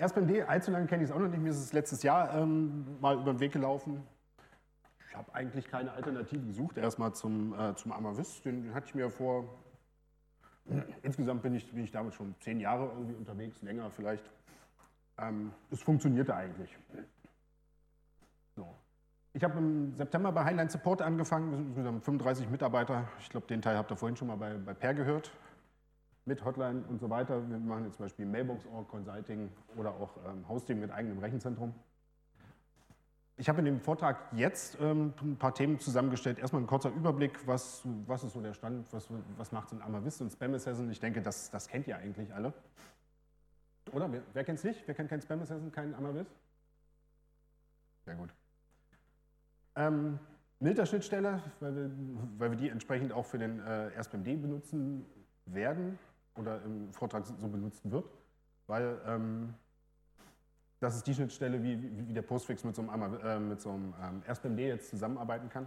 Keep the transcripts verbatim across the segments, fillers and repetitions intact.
AirSpamD, allzu lange kenne ich es auch noch nicht. Mir ist es letztes Jahr ähm, mal über den Weg gelaufen. Ich habe eigentlich keine Alternative gesucht, erstmal zum, äh, zum Amavis. Den, den hatte ich mir vor, insgesamt bin ich, bin ich damit schon zehn Jahre irgendwie unterwegs, länger vielleicht. Ähm, es funktionierte eigentlich. So. Ich habe im September bei Highline Support angefangen, wir sind insgesamt fünfunddreißig Mitarbeiter. Ich glaube, den Teil habt ihr vorhin schon mal bei, bei Per gehört. Mit Hotline und so weiter. Wir machen jetzt zum Beispiel Mailbox-Org, Consulting oder auch ähm, Hosting mit eigenem Rechenzentrum. Ich habe in dem Vortrag jetzt ähm, ein paar Themen zusammengestellt. Erstmal ein kurzer Überblick, was, was ist so der Stand, was, was macht so ein Amavis und Spam Assassin. Ich denke, das, das kennt ihr eigentlich alle. Oder? Wer, wer kennt es nicht? Wer kennt kein Spam Assassin, keinen Amavis? Sehr gut. Ähm, Milter-Schnittstelle, weil wir, weil wir die entsprechend auch für den äh, AirSpamD benutzen werden oder im Vortrag so benutzt wird, weil ähm, das ist die Schnittstelle, wie, wie, wie der Postfix mit so einem, äh, mit so einem ähm, AirSpamD jetzt zusammenarbeiten kann.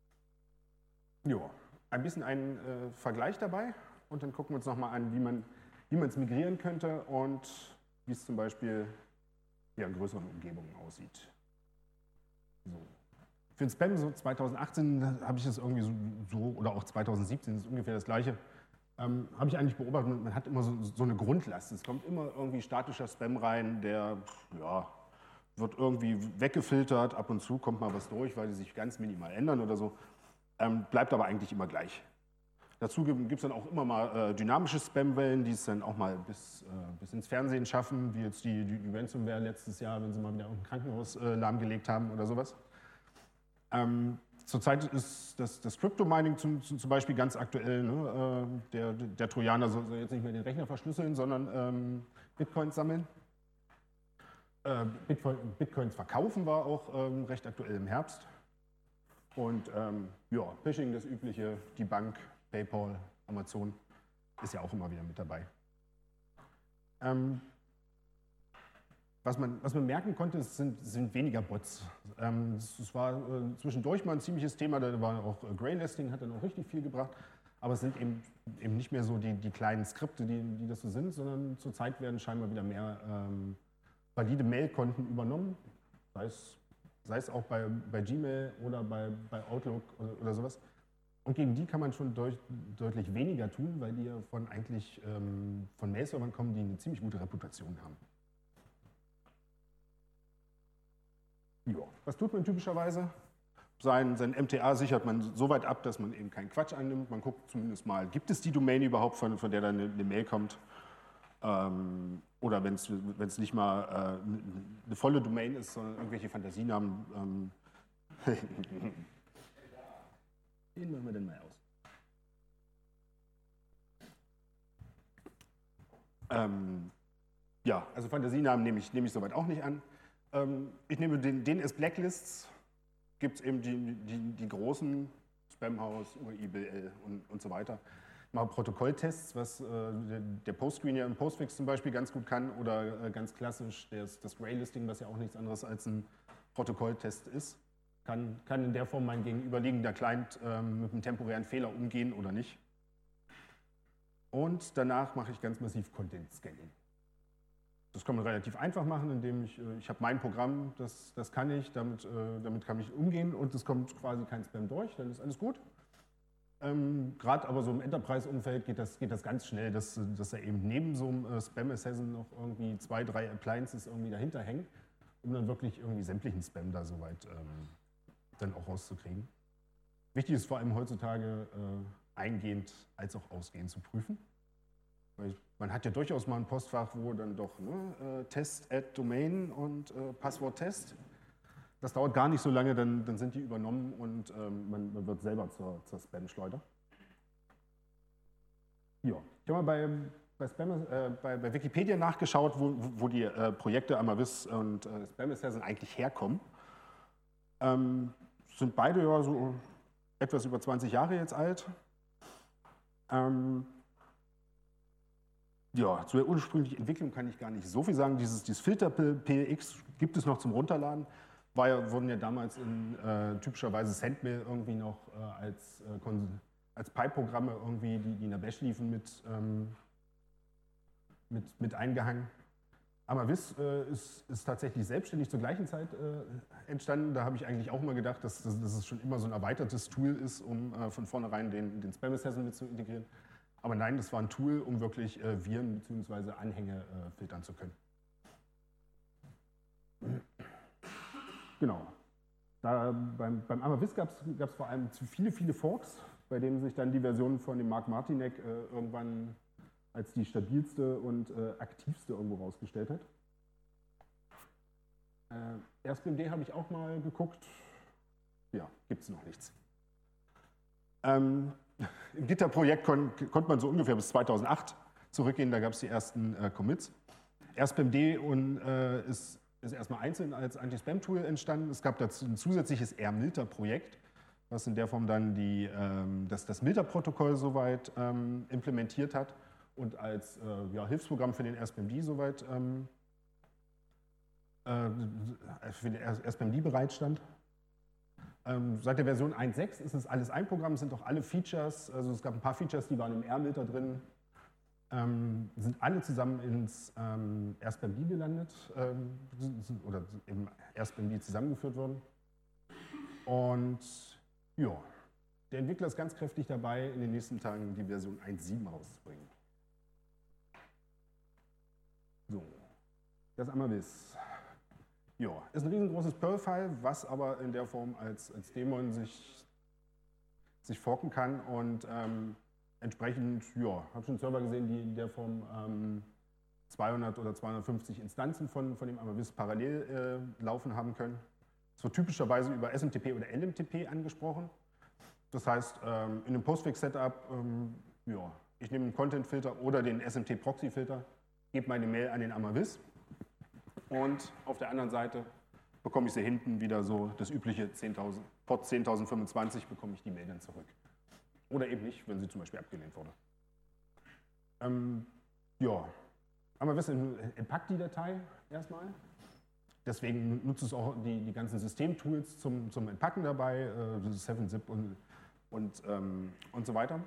Ja, ein bisschen ein äh, Vergleich dabei und dann gucken wir uns nochmal an, wie man wie man es migrieren könnte und wie es zum Beispiel ja, in größeren Umgebungen aussieht. So. Für den Spam so zweitausendachtzehn habe ich das irgendwie so, so, oder auch zweitausendsiebzehn, das ist ungefähr das Gleiche. Ähm, habe ich eigentlich beobachtet, man hat immer so, so eine Grundlast. Es kommt immer irgendwie statischer Spam rein, der ja, wird irgendwie weggefiltert, ab und zu kommt mal was durch, weil die sich ganz minimal ändern oder so, ähm, bleibt aber eigentlich immer gleich. Dazu gibt es dann auch immer mal äh, dynamische Spamwellen, die es dann auch mal bis, äh, bis ins Fernsehen schaffen, wie jetzt die, die, die Ransomware letztes Jahr, wenn sie mal wieder ein Krankenhaus äh, lahmgelegt haben oder sowas. Ähm, Zurzeit ist das, das Crypto-Mining zum, zum Beispiel ganz aktuell. Ne? Äh, der, der Trojaner soll, soll jetzt nicht mehr den Rechner verschlüsseln, sondern ähm, Bitcoins sammeln. Äh, Bitcoin, Bitcoins verkaufen war auch ähm, recht aktuell im Herbst. Und ähm, ja, Phishing, das übliche, die Bank, PayPal, Amazon ist ja auch immer wieder mit dabei. Ähm, Was man, was man merken konnte, es sind, sind weniger Bots. Ähm, es war äh, zwischendurch mal ein ziemliches Thema, da war auch äh, Greylisting, hat dann auch richtig viel gebracht, aber es sind eben, eben nicht mehr so die, die kleinen Skripte, die, die das so sind, sondern zurzeit werden scheinbar wieder mehr ähm, valide Mail-Konten übernommen, sei es, sei es auch bei, bei Gmail oder bei, bei Outlook oder, oder sowas. Und gegen die kann man schon deut, deutlich weniger tun, weil die ja von eigentlich ähm, von Mail-Servern kommen, die eine ziemlich gute Reputation haben. Ja. Was tut man typischerweise? Sein, sein M T A sichert man so weit ab, dass man eben keinen Quatsch annimmt. Man guckt zumindest mal, gibt es die Domain überhaupt, von, von der dann eine, eine Mail kommt? Ähm, oder wenn es nicht mal äh, eine volle Domain ist, sondern irgendwelche Fantasienamen. Ähm Den machen wir dann mal aus. Ähm, ja, also Fantasienamen nehme ich, nehme ich soweit auch nicht an. Ich nehme den, den als Blacklists, gibt es eben die, die, die großen, Spamhaus, U R I B L und, und so weiter. Ich mache Protokolltests, was äh, der, der Postscreener und Postfix zum Beispiel ganz gut kann oder äh, ganz klassisch das, das Greylisting, was ja auch nichts anderes als ein Protokolltest ist. Kann, kann in der Form mein gegenüberliegender Client äh, mit einem temporären Fehler umgehen oder nicht. Und danach mache ich ganz massiv Content-Scanning. Das kann man relativ einfach machen, indem ich, ich habe mein Programm, das, das kann ich, damit, damit kann ich umgehen und es kommt quasi kein Spam durch, dann ist alles gut. Ähm, Gerade aber so im Enterprise-Umfeld geht das, geht das ganz schnell, dass, dass da eben neben so einem Spam Assassin noch irgendwie zwei, drei Appliances irgendwie dahinter hängen, um dann wirklich irgendwie sämtlichen Spam da soweit ähm, dann auch rauszukriegen. Wichtig ist vor allem heutzutage äh, eingehend als auch ausgehend zu prüfen. Weil man hat ja durchaus mal ein Postfach, wo dann doch ne, äh, Test add Domain und äh, Passwort-Test. Das dauert gar nicht so lange, dann, dann sind die übernommen und ähm, man, man wird selber zur, zur Spam-Schleuder. Ja, ich habe mal bei, bei, Spam, äh, bei, bei Wikipedia nachgeschaut, wo, wo die äh, Projekte Amavis und äh, Spam Assassin eigentlich herkommen. Ähm, sind beide ja so etwas über zwanzig Jahre jetzt alt. Ähm, Ja, zu der ursprünglichen Entwicklung kann ich gar nicht so viel sagen. Dieses, dieses Filter-P X gibt es noch zum Runterladen. War ja, wurden ja damals in äh, typischerweise Sendmail irgendwie noch äh, als, äh, als Pipe-Programme irgendwie, die, die in der Bash liefen, mit, ähm, mit, mit eingehangen. Amavis äh, ist, ist tatsächlich selbstständig zur gleichen Zeit äh, entstanden. Da habe ich eigentlich auch mal gedacht, dass, dass, dass es schon immer so ein erweitertes Tool ist, um äh, von vornherein den, den Spam Assassin mit zu integrieren. Aber nein, das war ein Tool, um wirklich äh, Viren bzw. Anhänge äh, filtern zu können. Genau. Da, beim, beim Amavis gab es vor allem zu viele, viele Forks, bei denen sich dann die Version von dem Mark Martinek äh, irgendwann als die stabilste und äh, aktivste irgendwo rausgestellt hat. Äh, RSBMD habe ich auch mal geguckt. Ja, gibt es noch nichts. Ähm, Im Gitter-Projekt kon konnte man so ungefähr bis zweitausendacht zurückgehen, da gab es die ersten äh, Commits. RSBMD und, äh, ist, ist erstmal einzeln als Anti-Spam-Tool entstanden. Es gab dazu ein zusätzliches R Milter-Projekt, was in der Form dann die, ähm, das, das Milter-Protokoll soweit ähm, implementiert hat und als äh, ja, Hilfsprogramm für den RSBMD soweit ähm, äh, für den RSBMD bereitstand. Ähm, seit der Version eins Punkt sechs ist es alles ein Programm, sind auch alle Features, also es gab ein paar Features, die waren im R Milter drin, ähm, sind alle zusammen ins ähm, RSBMD gelandet ähm, sind, oder im RSBMD zusammengeführt worden. Und ja, der Entwickler ist ganz kräftig dabei, in den nächsten Tagen die Version eins Punkt sieben rauszubringen. So, das Amavis. Ja, ist ein riesengroßes Perl-File, was aber in der Form als, als Daemon sich, sich forken kann und ähm, entsprechend, ja, habe schon Server gesehen, die in der Form ähm, zweihundert oder zweihundertfünfzig Instanzen von, von dem Amavis parallel äh, laufen haben können. Es wird typischerweise über S M T P oder L M T P angesprochen. Das heißt, ähm, in einem Postfix-Setup, ähm, ja, ich nehme einen Content-Filter oder den S M T-Proxy-Filter, gebe meine Mail an den Amavis und auf der anderen Seite bekomme ich sie hinten wieder so das übliche zehntausend, Port zehntausendfünfundzwanzig bekomme ich die Mail dann zurück. Oder eben nicht, wenn sie zum Beispiel abgelehnt wurde. Ähm, ja, Amavis entpackt die Datei erstmal. Deswegen nutzt es auch die, die ganzen Systemtools zum, zum Entpacken dabei, äh, seven zip und, und, ähm, und so weiter.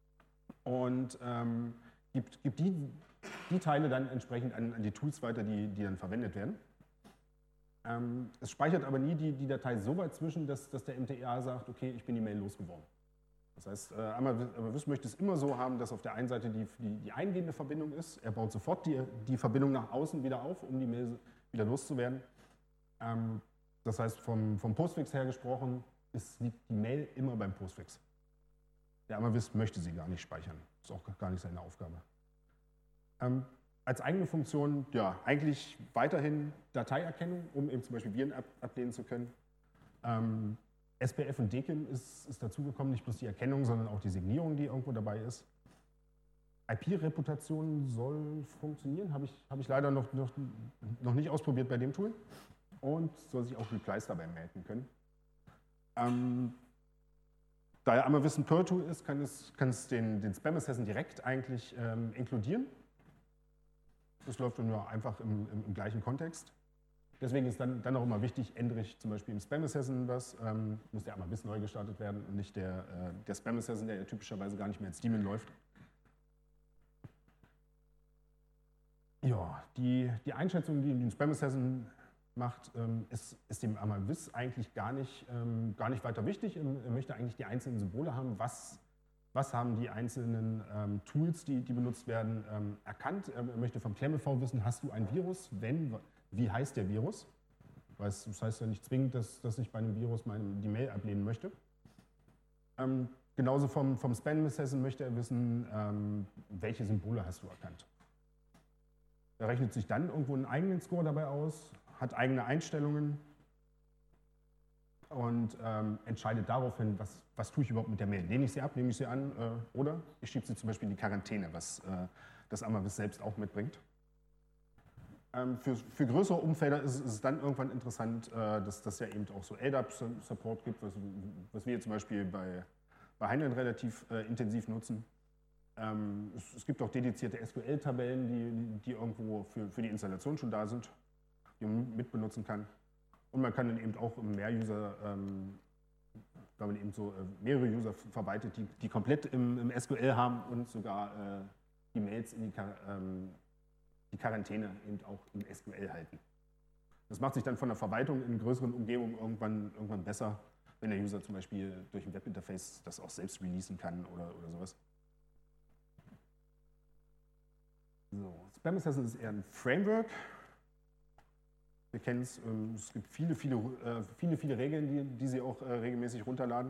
Und ähm, gibt, gibt die, die Teile dann entsprechend an, an die Tools weiter, die, die dann verwendet werden. Ähm, es speichert aber nie die, die Datei so weit zwischen, dass, dass der M T A sagt, okay, ich bin die Mail losgeworden. Das heißt, äh, Amavis möchte es immer so haben, dass auf der einen Seite die, die, die eingehende Verbindung ist. Er baut sofort die, die Verbindung nach außen wieder auf, um die Mail wieder loszuwerden. Ähm, das heißt, vom, vom Postfix her gesprochen, ist, liegt die Mail immer beim Postfix. Der Amavis möchte sie gar nicht speichern. Ist auch gar nicht seine Aufgabe. Ähm, als eigene Funktion, ja, eigentlich weiterhin Dateierkennung, um eben zum Beispiel Viren ab, ablehnen zu können. Ähm, S P F und D K I M ist, ist dazugekommen, nicht bloß die Erkennung, sondern auch die Signierung, die irgendwo dabei ist. I P-Reputation soll funktionieren, habe ich, hab ich leider noch, noch, noch nicht ausprobiert bei dem Tool. Und soll sich auch Replies dabei melden können. Ähm, da ja Amavis ein Perl-Tool ist, kann es, kann es den, den Spam Assassin direkt eigentlich ähm, inkludieren. Das läuft dann ja einfach im, im, im gleichen Kontext. Deswegen ist dann, dann auch immer wichtig, ändere ich zum Beispiel im Spam Assassin was, ähm, muss der Amavis neu gestartet werden und nicht der, äh, der Spam Assassin, der ja typischerweise gar nicht mehr als Daemon läuft. Ja, die, die Einschätzung, die den Spam Assassin macht, ähm, ist, ist dem Amavis eigentlich gar nicht, ähm, gar nicht weiter wichtig. Er möchte eigentlich die einzelnen Symbole haben, was, was haben die einzelnen ähm, Tools, die, die benutzt werden, ähm, erkannt. Er möchte vom KlemmeV wissen, hast du ein Virus? Wenn, wie heißt der Virus? Weil es, das heißt ja nicht zwingend, dass, dass ich bei einem Virus meine, die Mail ablehnen möchte. Ähm, genauso vom, vom Spam Assassin möchte er wissen, ähm, welche Symbole hast du erkannt. Er rechnet sich dann irgendwo einen eigenen Score dabei aus, hat eigene Einstellungen und ähm, entscheidet daraufhin, was, was tue ich überhaupt mit der Mail. Lehne ich sie ab, nehme ich sie an äh, oder ich schiebe sie zum Beispiel in die Quarantäne, was äh, das Amavis selbst auch mitbringt. Ähm, für, für größere Umfelder ist, ist es dann irgendwann interessant, äh, dass das ja eben auch so L D A P-Support gibt, was, was wir zum Beispiel bei, bei Heinlein relativ äh, intensiv nutzen. Ähm, es, es gibt auch dedizierte S Q L-Tabellen, die, die irgendwo für, für die Installation schon da sind, die man mitbenutzen kann. Und man kann dann eben auch mehr User, ähm, wenn man eben so äh, mehrere User verwaltet, die, die komplett im, im S Q L haben und sogar äh, die Mails in die, ähm, die Quarantäne eben auch im S Q L halten. Das macht sich dann von der Verwaltung in größeren Umgebungen irgendwann, irgendwann besser, wenn der User zum Beispiel durch ein Webinterface das auch selbst releasen kann oder, oder sowas. So, Spam Assassin ist eher ein Framework. Wir kennen es, ähm, es gibt viele, viele, äh, viele, viele Regeln, die, die Sie auch äh, regelmäßig runterladen.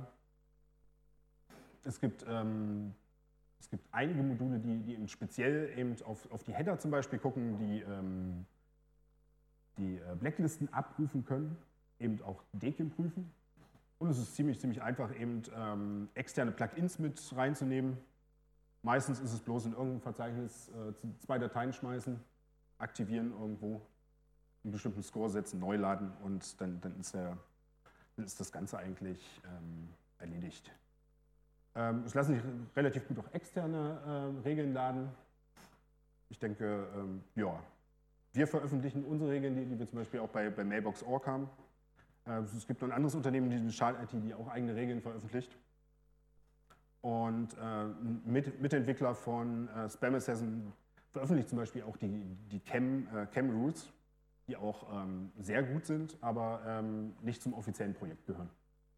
Es gibt, ähm, es gibt einige Module, die, die eben speziell eben auf, auf die Header zum Beispiel gucken, die ähm, die äh, Blacklisten abrufen können, eben auch D K I M prüfen. Und es ist ziemlich, ziemlich einfach, eben ähm, externe Plugins mit reinzunehmen. Meistens ist es bloß in irgendeinem Verzeichnis äh, zwei Dateien schmeißen, aktivieren irgendwo, einen bestimmten Score setzen, neu laden und dann, dann, ist, der, dann ist das Ganze eigentlich ähm, erledigt. Ähm, es lassen sich relativ gut auch externe äh, Regeln laden. Ich denke, ähm, ja, wir veröffentlichen unsere Regeln, die, die wir zum Beispiel auch bei, bei Mailbox Punkt org haben. Äh, es gibt noch ein anderes Unternehmen, die Schal I T, die auch eigene Regeln veröffentlicht. Und äh, mit, Mitentwickler von äh, Spam Assassin veröffentlicht zum Beispiel auch die, die Chem, äh, Chem Rules, die auch ähm, sehr gut sind, aber ähm, nicht zum offiziellen Projekt gehören.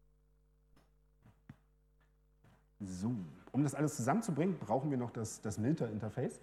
So, um das alles zusammenzubringen, brauchen wir noch das, das Milter-Interface.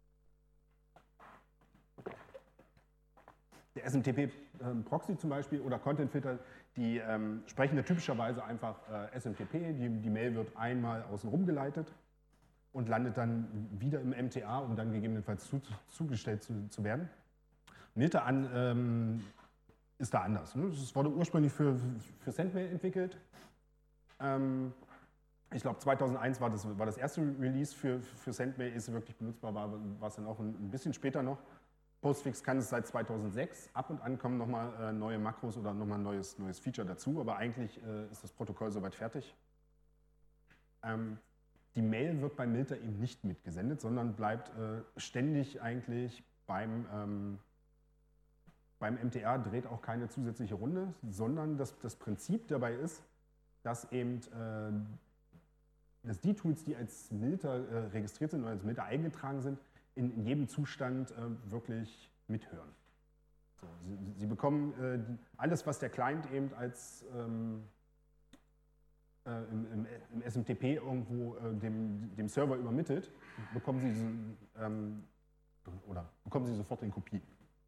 Der S M T P-Proxy zum Beispiel oder Content-Filter, die ähm, sprechen ja typischerweise einfach äh, S M T P, die, die Mail wird einmal außen rum geleitet und landet dann wieder im M T A, um dann gegebenenfalls zu, zugestellt zu, zu werden. Milter an ähm, ist da anders. Ne? Das wurde ursprünglich für, für Sendmail entwickelt. Ähm, ich glaube zweitausendeins war das, war das erste Release für, für Sendmail, ist wirklich benutzbar, war, war es dann auch ein, ein bisschen später noch. Postfix kann es seit zweitausendsechs. Ab und an kommen nochmal äh, neue Makros oder nochmal ein neues, neues Feature dazu, aber eigentlich äh, ist das Protokoll soweit fertig. Ähm, die Mail wird bei Milter eben nicht mitgesendet, sondern bleibt äh, ständig eigentlich beim, ähm, beim M T A, dreht auch keine zusätzliche Runde, sondern das, das Prinzip dabei ist, dass eben äh, dass die Tools, die als Milter äh, registriert sind oder als Milter eingetragen sind, in, in jedem Zustand äh, wirklich mithören. So, sie, sie bekommen äh, die, alles, was der Client eben als ähm, äh, im, im, im S M T P irgendwo äh, dem, dem Server übermittelt, bekommen sie, ähm, oder bekommen sie sofort in Kopie.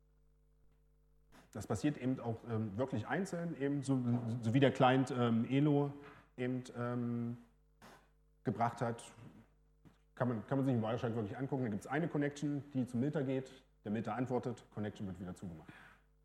Das passiert eben auch ähm, wirklich einzeln, eben so, so wie der Client ähm, Elo eben ähm, gebracht hat. Kann man, kann man sich im Wireshark wirklich angucken. Da gibt es eine Connection, die zum Milter geht, der Milter antwortet, Connection wird wieder zugemacht.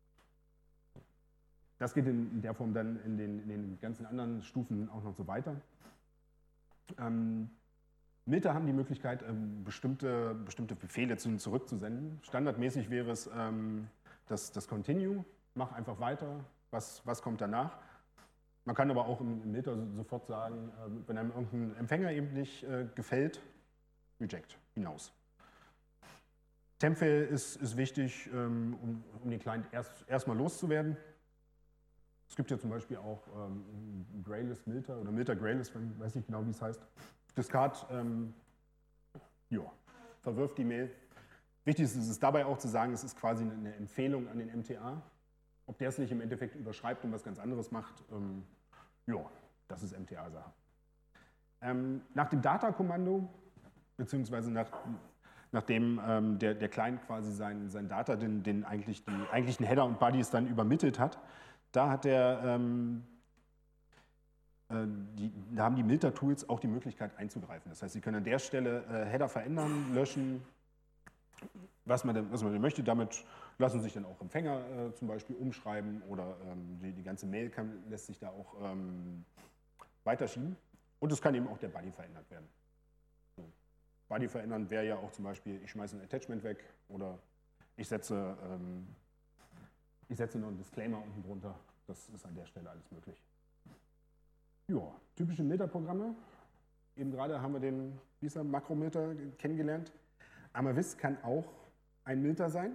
Das geht in der Form dann in den, in den ganzen anderen Stufen auch noch so weiter. Ähm, Milter haben die Möglichkeit, ähm, bestimmte, bestimmte Befehle zu, zurückzusenden. Standardmäßig wäre es ähm, das, das Continue, mach einfach weiter, was, was kommt danach. Man kann aber auch im, im Milter so, sofort sagen, äh, wenn einem irgendein Empfänger eben nicht äh, gefällt, Reject, hinaus. Temp-Fail ist, ist wichtig, ähm, um, um den Client erst erstmal loszuwerden. Es gibt ja zum Beispiel auch ähm, Grayless Milter oder Milter Grayless, ich weiß nicht genau, wie es heißt. Discard, ähm, ja, verwirft die Mail. Wichtig ist es dabei auch zu sagen, es ist quasi eine Empfehlung an den M T A. Ob der es nicht im Endeffekt überschreibt und was ganz anderes macht, ähm, ja, das ist M T A-Sache. Ähm, nach dem Data-Kommando, beziehungsweise nach, nachdem ähm, der, der Client quasi sein, sein Data, den, den eigentlich die eigentlichen Header und Bodies dann übermittelt hat, da hat der, ähm, äh, die, da haben die Milter-Tools auch die Möglichkeit einzugreifen. Das heißt, sie können an der Stelle äh, Header verändern, löschen, was man denn, was man denn möchte. Damit lassen sich dann auch Empfänger äh, zum Beispiel umschreiben oder ähm, die, die ganze Mail kann, lässt sich da auch ähm, weiterschieben. Und es kann eben auch der Body verändert werden. So. Body verändern wäre ja auch zum Beispiel, ich schmeiße ein Attachment weg oder ich setze, ähm, ich setze noch einen Disclaimer unten drunter. Das ist an der Stelle alles möglich. Ja, typische Milter-Programme. Eben gerade haben wir den, wie ist er, Makromilter kennengelernt. Amavis kann auch ein Milter sein.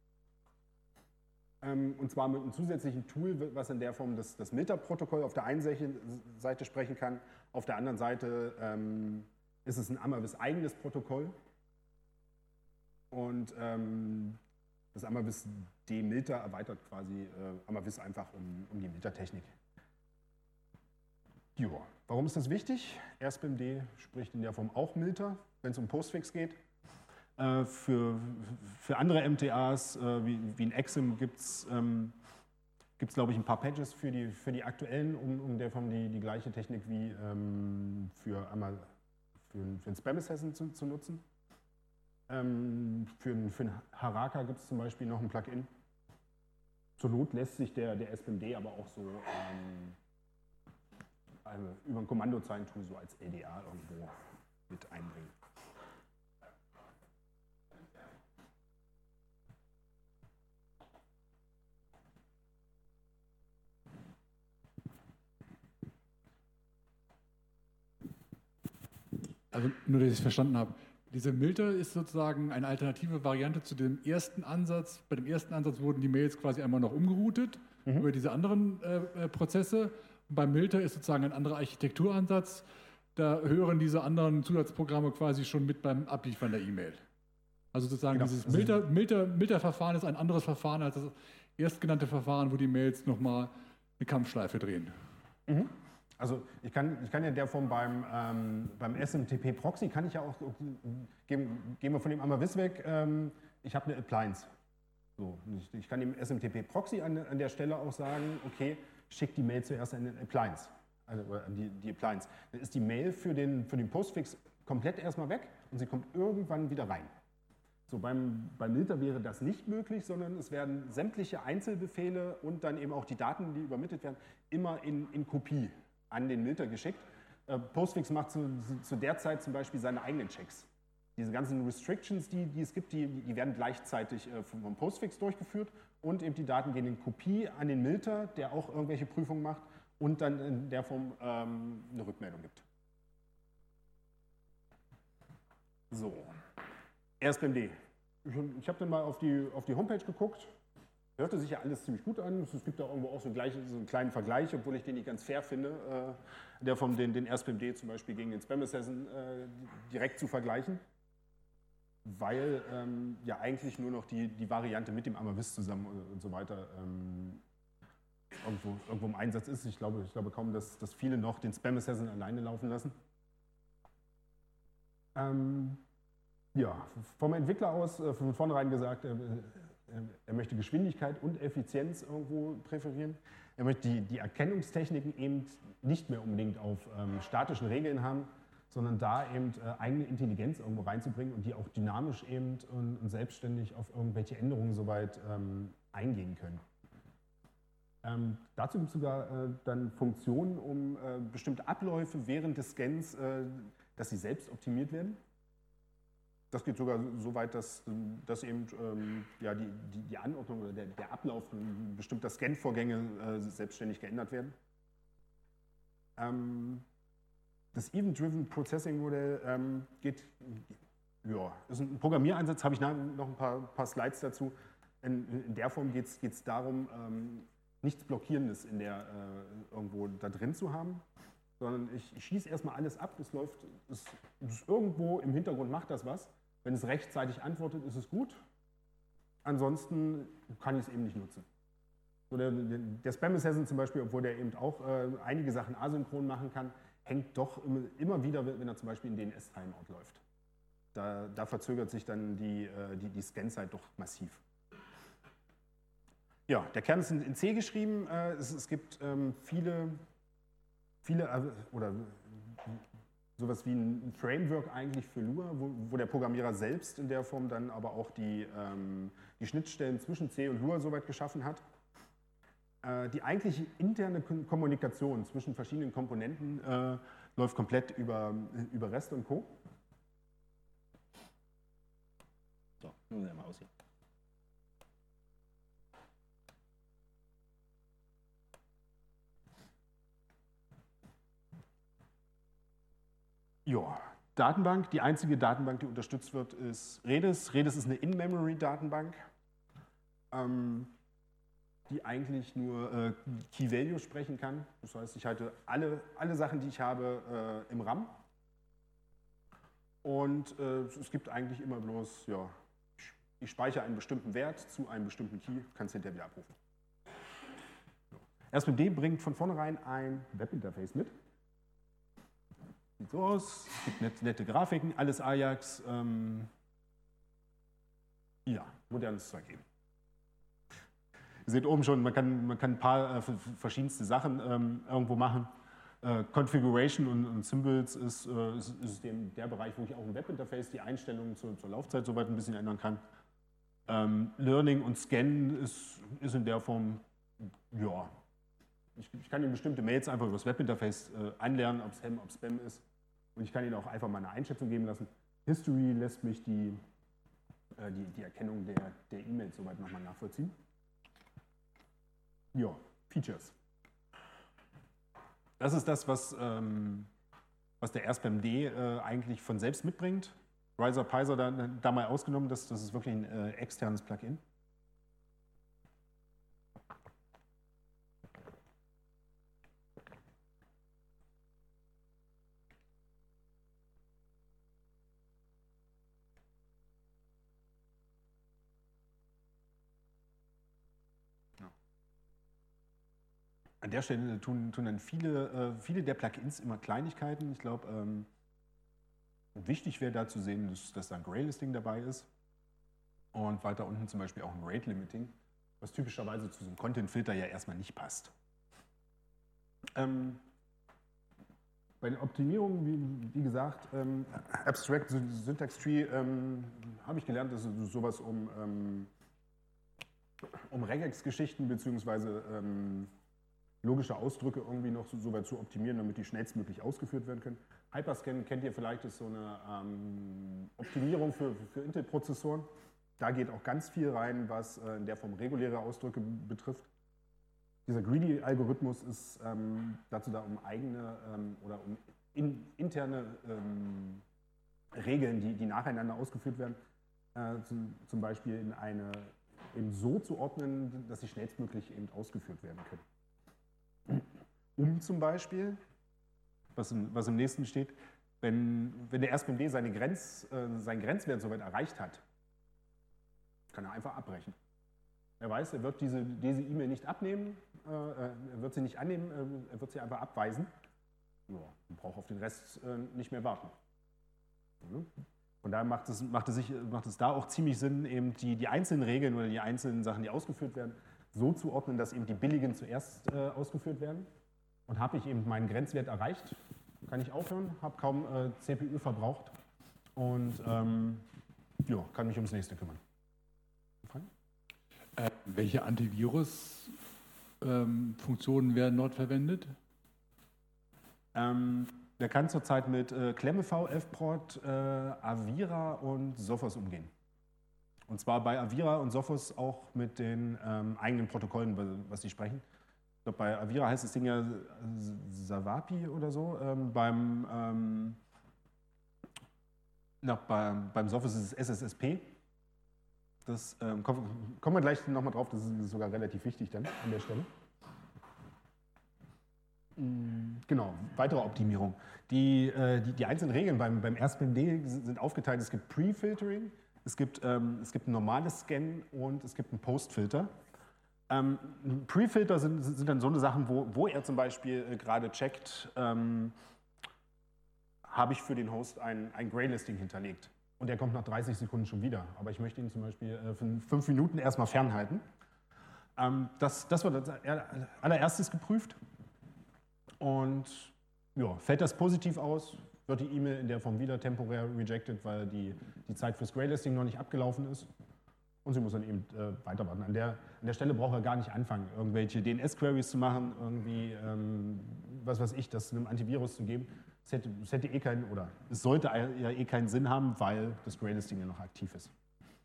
Ähm, und zwar mit einem zusätzlichen Tool, was in der Form das, das Milter-Protokoll auf der einen Seite sprechen kann. Auf der anderen Seite ähm, ist es ein Amavis eigenes Protokoll. Und ähm, das AmaVis D-Milter erweitert quasi äh, AmaVis einfach um, um die Miltertechnik. Ja, warum ist das wichtig? A S P M D spricht in der Form auch Milter, wenn es um Postfix geht. Äh, für, für andere M T As, äh, wie, wie in Exim, gibt es, ähm, glaube ich, ein paar Patches für die, für die aktuellen, um, um der Form die, die gleiche Technik wie ähm, für, einmal für, für ein Spam-Assassin zu, zu nutzen. Ähm, für, für ein Haraka gibt es zum Beispiel noch ein Plugin. Zur Not lässt sich der, der A S P M D aber auch so ähm, also über ein Kommandozeilentool so als L D A irgendwo mit einbringen. Also nur, dass ich es verstanden habe. Diese Milter ist sozusagen eine alternative Variante zu dem ersten Ansatz. Bei dem ersten Ansatz wurden die Mails quasi einmal noch umgeroutet mhm. über diese anderen äh, Prozesse. Und beim Milter ist sozusagen ein anderer Architekturansatz. Da hören diese anderen Zusatzprogramme quasi schon mit beim Abliefern der E-Mail. Also sozusagen genau. dieses Milter, Milter, Milter-Verfahren ist ein anderes Verfahren als das erstgenannte Verfahren, wo die Mails nochmal eine Kampfschleife drehen. Mhm. Also ich kann, ich kann ja in der Form beim, ähm, beim S M T P-Proxy kann ich ja auch, gehen, gehen wir von dem AmaVis weg, ähm, ich habe eine Appliance. So, ich, ich kann dem S M T P-Proxy an, an der Stelle auch sagen, okay, schick die Mail zuerst an den Appliance, also an die, die Appliance. Dann ist die Mail für den, für den Postfix komplett erstmal weg und sie kommt irgendwann wieder rein. So, beim, beim Milter wäre das nicht möglich, sondern es werden sämtliche Einzelbefehle und dann eben auch die Daten, die übermittelt werden, immer in, in Kopie an den Milter geschickt. Äh, Postfix macht zu, zu der Zeit zum Beispiel seine eigenen Checks. Diese ganzen Restrictions, die, die es gibt, die, die werden gleichzeitig äh, vom Postfix durchgeführt und eben die Daten gehen in Kopie an den Milter, der auch irgendwelche Prüfungen macht und dann in der Form ähm, eine Rückmeldung gibt. So, A S P M D. Ich, ich habe dann mal auf die, auf die Homepage geguckt. Hörte sich ja alles ziemlich gut an. Es gibt da irgendwo auch so, gleich, so einen kleinen Vergleich, obwohl ich den nicht ganz fair finde, äh, der von den, den A S P M D zum Beispiel gegen den Spam Assassin äh, direkt zu vergleichen. Weil ähm, ja eigentlich nur noch die, die Variante mit dem AmaVis zusammen und, und so weiter ähm, irgendwo, irgendwo im Einsatz ist. Ich glaube, ich glaube kaum, dass, dass viele noch den Spam Assassin alleine laufen lassen. Ähm, ja, vom Entwickler aus äh, von vornherein gesagt, äh, er möchte Geschwindigkeit und Effizienz irgendwo präferieren. Er möchte die, die Erkennungstechniken eben nicht mehr unbedingt auf ähm, statischen Regeln haben, sondern da eben äh, eigene Intelligenz irgendwo reinzubringen und die auch dynamisch eben und, und selbstständig auf irgendwelche Änderungen soweit ähm, eingehen können. Ähm, dazu gibt es sogar äh, dann Funktionen, um äh, bestimmte Abläufe während des Scans, äh, dass sie selbst optimiert werden. Das geht sogar so weit, dass, dass eben ähm, ja, die, die, die Anordnung oder der, der Ablauf bestimmter Scan-Vorgänge äh, selbstständig geändert werden. Ähm, das Event-Driven Processing-Modell ähm, geht, ja, ist ein Programmiereinsatz, habe ich noch ein paar, paar Slides dazu. In, in der Form geht es darum, ähm, nichts Blockierendes in der, äh, irgendwo da drin zu haben, sondern ich, ich schieße erstmal alles ab, es läuft, es, es irgendwo im Hintergrund macht das was. Wenn es rechtzeitig antwortet, ist es gut. Ansonsten kann ich es eben nicht nutzen. So der, der Spam Assassin zum Beispiel, obwohl der eben auch äh, einige Sachen asynchron machen kann, hängt doch immer wieder, wenn er zum Beispiel in D N S-Timeout läuft. Da, da verzögert sich dann die, äh, die, die Scan-Zeit doch massiv. Ja, der Kern ist in, in C geschrieben. Äh, es, es gibt ähm, viele, viele äh, oder sowas wie ein Framework eigentlich für Lua, wo, wo der Programmierer selbst in der Form dann aber auch die, ähm, die Schnittstellen zwischen C und Lua soweit geschaffen hat. Äh, die eigentliche interne Kommunikation zwischen verschiedenen Komponenten äh, läuft komplett über, über REST und Co. So, nun mal aus hier. Ja, Datenbank. Die einzige Datenbank, die unterstützt wird, ist Redis. Redis ist eine In-Memory-Datenbank, ähm, die eigentlich nur äh, Key-Value sprechen kann. Das heißt, ich halte alle, alle Sachen, die ich habe, äh, im RAM. Und äh, es gibt eigentlich immer bloß, ja, ich ich speichere einen bestimmten Wert zu einem bestimmten Key, kann es hinterher wieder abrufen. R S P M D bringt von vornherein ein Webinterface mit. Sieht so aus, es gibt nette, nette Grafiken, alles Ajax. Ähm, ja, modernes Zeug eben. Ihr seht oben schon, man kann, man kann ein paar äh, verschiedenste Sachen ähm, irgendwo machen. Äh, Configuration und, und Symbols ist, äh, ist, ist dem, der Bereich, wo ich auch im Webinterface die Einstellungen zur, zur Laufzeit soweit ein bisschen ändern kann. Ähm, Learning und Scannen ist, ist in der Form, ja, ich, ich kann Ihnen bestimmte Mails einfach über das Webinterface äh, anlernen, ob es Ham, ob es Spam ist. Und ich kann Ihnen auch einfach mal eine Einschätzung geben lassen. History lässt mich die, äh, die, die Erkennung der, der E-Mails soweit nochmal nachvollziehen. Ja, Features. Das ist das, was, ähm, was der R S P M D äh, eigentlich von selbst mitbringt. Riser Pizer da, da mal ausgenommen, das, das ist wirklich ein äh, externes Plugin. An der Stelle tun, tun dann viele, äh, viele der Plugins immer Kleinigkeiten. Ich glaube, ähm, wichtig wäre da zu sehen, dass, dass da ein Graylisting dabei ist und weiter unten zum Beispiel auch ein Rate Limiting, was typischerweise zu so einem Content-Filter ja erstmal nicht passt. Ähm, bei den Optimierungen, wie, wie gesagt, ähm, Abstract Syntax Tree ähm, habe ich gelernt, dass es sowas um, ähm, um Regex-Geschichten bzw. Ähm, logische Ausdrücke irgendwie noch so, so weit zu optimieren, damit die schnellstmöglich ausgeführt werden können. Hyperscan kennt ihr vielleicht, ist so eine ähm, Optimierung für, für Intel-Prozessoren. Da geht auch ganz viel rein, was äh, in der Form reguläre Ausdrücke betrifft. Dieser Greedy-Algorithmus ist ähm, dazu da, um eigene ähm, oder um in, interne ähm, Regeln, die, die nacheinander ausgeführt werden, äh, zum, zum Beispiel in eine, eben so zu ordnen, dass sie schnellstmöglich eben ausgeführt werden können. Um zum Beispiel, was im, was im nächsten steht, wenn, wenn der R S P M D seine Grenz, äh, seinen Grenzwert soweit erreicht hat, kann er einfach abbrechen. Er weiß, er wird diese diese E-Mail nicht abnehmen, äh, er wird sie nicht annehmen, äh, er wird sie einfach abweisen. Ja, man braucht auf den Rest äh, nicht mehr warten. Mhm. Von daher macht es, macht, es sich, macht es da auch ziemlich Sinn, eben die, die einzelnen Regeln oder die einzelnen Sachen, die ausgeführt werden, so zu ordnen, dass eben die billigen zuerst äh, ausgeführt werden. Und habe ich eben meinen Grenzwert erreicht, kann ich aufhören, habe kaum äh, C P U verbraucht und ähm, ja, kann mich ums nächste kümmern. Äh, welche Antivirus-Funktionen ähm, werden dort verwendet? Ähm, der kann zurzeit mit äh, KlemmeV, Fprod, äh, Avira und Sophos umgehen. Und zwar bei Avira und Sophos auch mit den ähm, eigenen Protokollen, was sie sprechen. Ich glaube, bei Avira heißt das Ding ja Savapi oder so. Ähm, beim, ähm, na, beim, beim Sophos ist es S S S P. Das ähm, kommen, kommen wir gleich nochmal drauf, das ist sogar relativ wichtig dann an der Stelle. Genau, weitere Optimierung. Die, äh, die, die einzelnen Regeln beim, beim R S P M D sind aufgeteilt. Es gibt Pre-Filtering, es gibt, ähm, es gibt ein normales Scan und es gibt einen Post-Filter. Ähm, Pre-Filter sind, sind dann so eine Sachen, wo, wo er zum Beispiel äh, gerade checkt, ähm, habe ich für den Host ein, ein Graylisting hinterlegt. Und der kommt nach dreißig Sekunden schon wieder. Aber ich möchte ihn zum Beispiel äh, für fünf Minuten erstmal fernhalten. Ähm, das, das wird als allererstes geprüft. Und ja, fällt das positiv aus, wird die E-Mail in der Form wieder temporär rejected, weil die, die Zeit fürs Graylisting noch nicht abgelaufen ist. Und sie muss dann eben äh, weiter warten. An der, an der Stelle braucht er gar nicht anfangen, irgendwelche D N S-Queries zu machen, irgendwie, ähm, was weiß ich, das einem Antivirus zu geben. Es hätte, es hätte eh keinen, oder es sollte ja eh keinen Sinn haben, weil das Graylisting ja noch aktiv ist.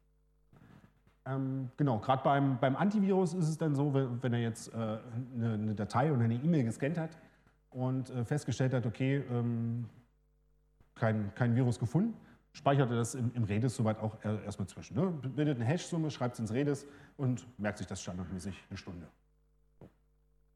Ähm, genau, gerade beim, beim Antivirus ist es dann so, wenn, wenn er jetzt äh, eine, eine Datei oder eine E-Mail gescannt hat und äh, festgestellt hat, okay, ähm, kein, kein Virus gefunden, speichert er das im, im Redis soweit auch erstmal zwischen. Ne? Bildet eine Hash-Summe, schreibt es ins Redis und merkt sich das standardmäßig eine Stunde.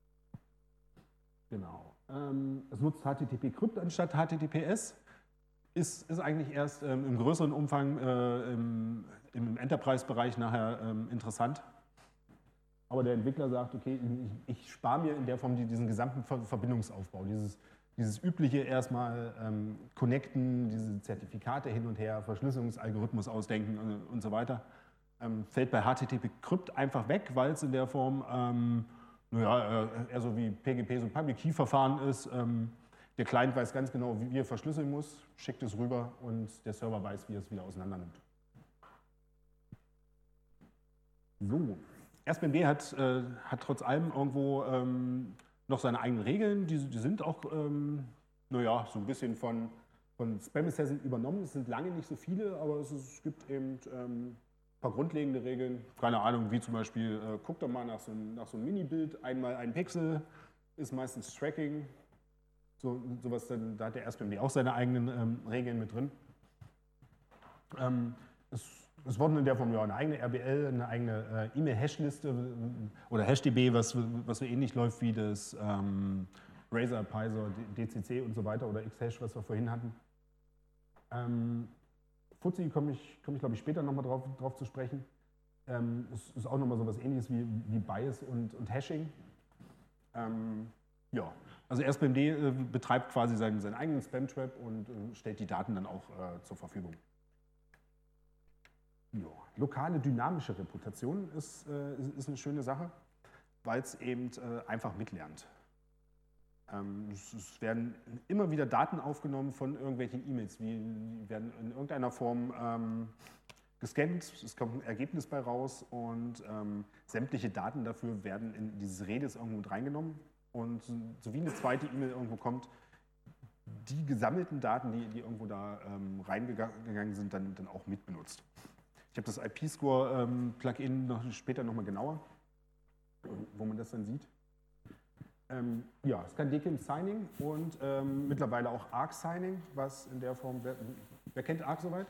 Genau. Ähm, es nutzt H T T P Crypt anstatt H T T P S. ist, ist eigentlich erst ähm, im größeren Umfang äh, im, im Enterprise-Bereich nachher ähm, interessant. Aber der Entwickler sagt, okay, ich, ich spare mir in der Form die, diesen gesamten Ver Verbindungsaufbau, dieses, dieses übliche erstmal ähm, connecten, diese Zertifikate hin und her, Verschlüsselungsalgorithmus ausdenken und, und so weiter, ähm, fällt bei H T T P Crypt einfach weg, weil es in der Form ähm, naja, eher so wie P G P so ein Public Key Verfahren ist. Ähm, der Client weiß ganz genau, wie er verschlüsseln muss, schickt es rüber und der Server weiß, wie er es wieder auseinander nimmt. So. AirSpanB hat, äh, hat trotz allem irgendwo ähm, noch seine eigenen Regeln, die, die sind auch, ähm, naja, so ein bisschen von, von Spam Assassin übernommen. Es sind lange nicht so viele, aber es, ist, es gibt eben ähm, ein paar grundlegende Regeln. Keine Ahnung, wie zum Beispiel, äh, guckt doch mal nach so, nach so einem Mini-Bild, einmal ein Pixel ist meistens Tracking. So, sowas, dann, da hat der AirSpanB auch seine eigenen ähm, Regeln mit drin. Ähm, es, Es wurden in der Form ja eine eigene R B L, eine eigene äh, E-Mail-Hash-Liste oder HashDB, was, was so ähnlich läuft wie das ähm, Razor, Pysor, D C C und so weiter oder Xhash, was wir vorhin hatten. Ähm, Fuzzy komme ich, komm ich glaube ich, später nochmal drauf, drauf zu sprechen. Ähm, es ist auch nochmal so was Ähnliches wie, wie Bias und, und Hashing. Ähm, ja, also AirSpanB äh, betreibt quasi seinen, seinen eigenen Spam-Trap und äh, stellt die Daten dann auch äh, zur Verfügung. Ja, lokale dynamische Reputation ist, äh, ist eine schöne Sache, weil es eben äh, einfach mitlernt. Ähm, es, es werden immer wieder Daten aufgenommen von irgendwelchen E-Mails, die werden in irgendeiner Form ähm, gescannt, es kommt ein Ergebnis bei raus und ähm, sämtliche Daten dafür werden in dieses Redis irgendwo mit reingenommen und so wie eine zweite E-Mail irgendwo kommt, die gesammelten Daten, die, die irgendwo da ähm, reingegangen sind, dann, dann auch mitbenutzt. Ich habe das I P-Score-Plugin noch später nochmal genauer, wo man das dann sieht. Ähm, ja, es kann D K I M Signing und ähm, mittlerweile auch Arc Signing, was in der Form, wer, wer kennt Arc soweit?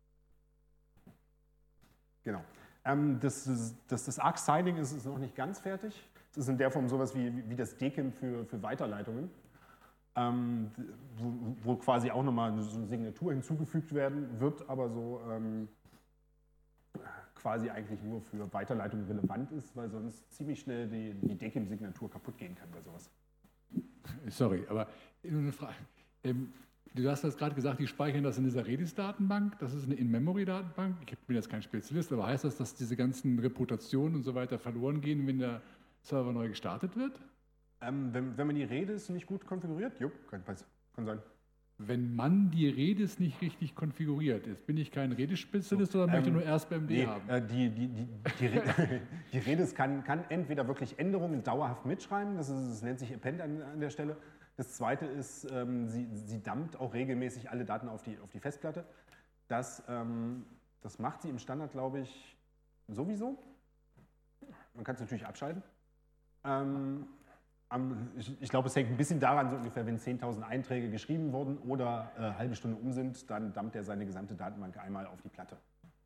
Genau. Ähm, das, das, das Arc Signing ist, ist noch nicht ganz fertig. Es ist in der Form sowas wie, wie das D K I M für, für Weiterleitungen, ähm, wo, wo quasi auch nochmal so eine Signatur hinzugefügt werden wird, aber so ähm, quasi eigentlich nur für Weiterleitung relevant ist, weil sonst ziemlich schnell die, die D K I M-Signatur kaputt gehen kann bei sowas. Sorry, aber nur eine Frage. Ähm, du hast jetzt gerade gesagt, die speichern das in dieser Redis-Datenbank. Das ist eine In-Memory-Datenbank. Ich bin jetzt kein Spezialist, aber heißt das, dass diese ganzen Reputationen und so weiter verloren gehen, wenn der Server neu gestartet wird? Ähm, wenn, wenn man die Redis nicht gut konfiguriert, jo, kann, kann sein. Wenn man die Redis nicht richtig konfiguriert, jetzt bin ich kein Redis-Spezialist so, oder möchte ähm, nur AirSpanB nee, haben? Äh, die, die, die, die, die Redis kann, kann entweder wirklich Änderungen dauerhaft mitschreiben, das, ist, das nennt sich Append an, an der Stelle. Das zweite ist, ähm, sie, sie dumpt auch regelmäßig alle Daten auf die, auf die Festplatte. Das, ähm, das macht sie im Standard, glaube ich, sowieso. Man kann es natürlich abschalten. Ähm, Ich, ich glaube, es hängt ein bisschen daran, so ungefähr, wenn zehntausend Einträge geschrieben wurden oder äh, halbe Stunde um sind, dann dumpt er seine gesamte Datenbank einmal auf die Platte.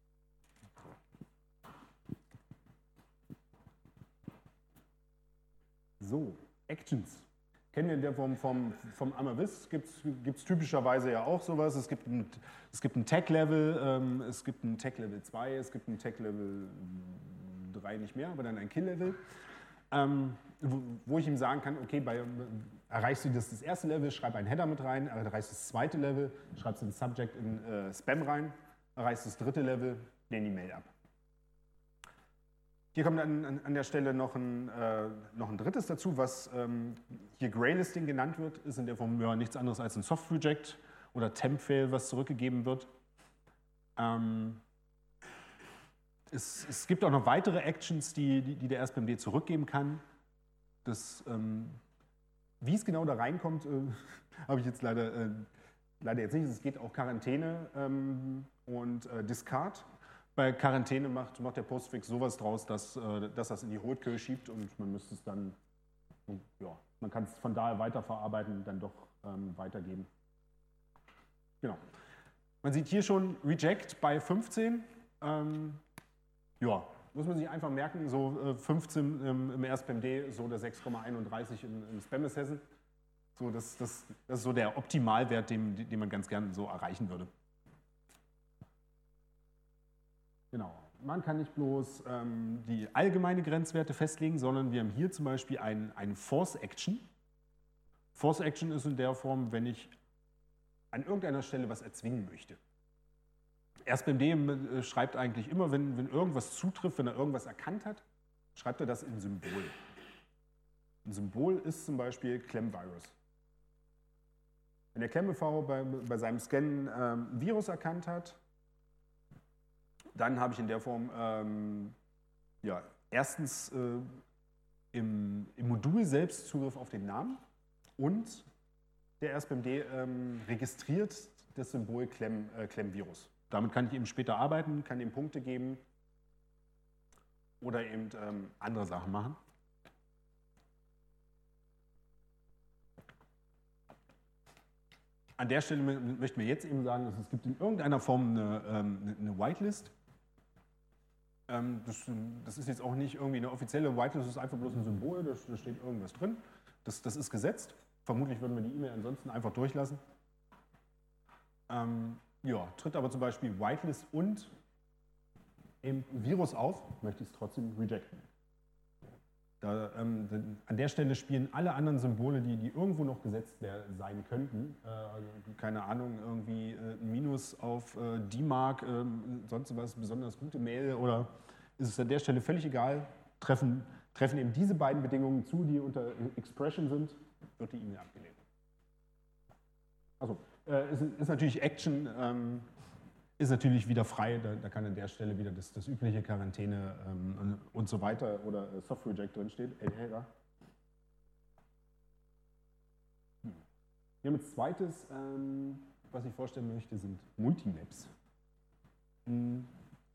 So, Actions. Kennen wir in der Form vom, vom Amavis, gibt es typischerweise ja auch sowas. Es gibt ein, es gibt ein Tag-Level, ähm, es gibt ein Tag-Level zwei, es gibt ein Tag-Level drei nicht mehr, aber dann ein Kill-Level. Ähm, wo, wo ich ihm sagen kann, okay, bei, erreichst du das, das erste Level, schreib einen Header mit rein, erreichst du das zweite Level, schreibst du ein Subject in äh, Spam rein, erreichst du das dritte Level, lehn die Mail ab. Hier kommt an, an, an der Stelle noch ein, äh, noch ein drittes dazu, was ähm, hier Graylisting genannt wird, ist in der Form ja, nichts anderes als ein Soft Reject oder Temp-Fail, was zurückgegeben wird. Ähm, Es, es gibt auch noch weitere Actions, die, die, die der AirSpanB zurückgeben kann. Das, ähm, wie es genau da reinkommt, äh, habe ich jetzt leider, äh, leider jetzt nicht. Es geht auch Quarantäne ähm, und äh, Discard. Bei Quarantäne macht, macht der Postfix sowas draus, dass, äh, dass das in die Holdqueue schiebt und man müsste es dann, ja, man kann es von daher weiterverarbeiten und dann doch ähm, weitergeben. Genau. Man sieht hier schon Reject bei fünfzehn. Ähm, Ja, muss man sich einfach merken, so fünfzehn im, im AirSpanB, so der sechs Komma einunddreißig im, im Spam Assassin. So, das, das, das ist so der Optimalwert, den, den man ganz gern so erreichen würde. Genau. Man kann nicht bloß ähm, die allgemeine Grenzwerte festlegen, sondern wir haben hier zum Beispiel ein, eine Force Action. Force Action ist in der Form, wenn ich an irgendeiner Stelle was erzwingen möchte. R S B M D schreibt eigentlich immer, wenn, wenn irgendwas zutrifft, wenn er irgendwas erkannt hat, schreibt er das in Symbol. Ein Symbol ist zum Beispiel Clem-Virus. Wenn der Clem-B V bei, bei seinem Scan ähm, ein Virus erkannt hat, dann habe ich in der Form ähm, ja, erstens äh, im, im Modul selbst Zugriff auf den Namen und der R S B M D ähm, registriert das Symbol Clem, äh, Clem-Virus. Damit kann ich eben später arbeiten, kann ihm Punkte geben oder eben ähm, andere Sachen machen. An der Stelle möchten wir jetzt eben sagen, dass es gibt in irgendeiner Form eine, ähm, eine Whitelist. Ähm, das, das ist jetzt auch nicht irgendwie eine offizielle Whitelist, das ist einfach bloß ein Symbol, da, da steht irgendwas drin. Das, das ist gesetzt. Vermutlich würden wir die E-Mail ansonsten einfach durchlassen. Ähm, ja, tritt aber zum Beispiel Whitelist und im Virus auf, möchte ich es trotzdem rejecten. Da, ähm, an der Stelle spielen alle anderen Symbole, die, die irgendwo noch gesetzt sein könnten, äh, also, keine Ahnung, irgendwie äh, ein Minus auf äh, D-Mark, äh, sonst was, besonders gute Mail, oder ist es an der Stelle völlig egal, treffen, treffen eben diese beiden Bedingungen zu, die unter Expression sind, wird die E-Mail abgelehnt. Also, äh, ist, ist natürlich Action, ähm, ist natürlich wieder frei, da, da kann an der Stelle wieder das, das übliche Quarantäne ähm, und so weiter oder äh, Soft Reject drinsteht. Hm. Wir haben als zweites, ähm, was ich vorstellen möchte, sind Multimaps. Hm.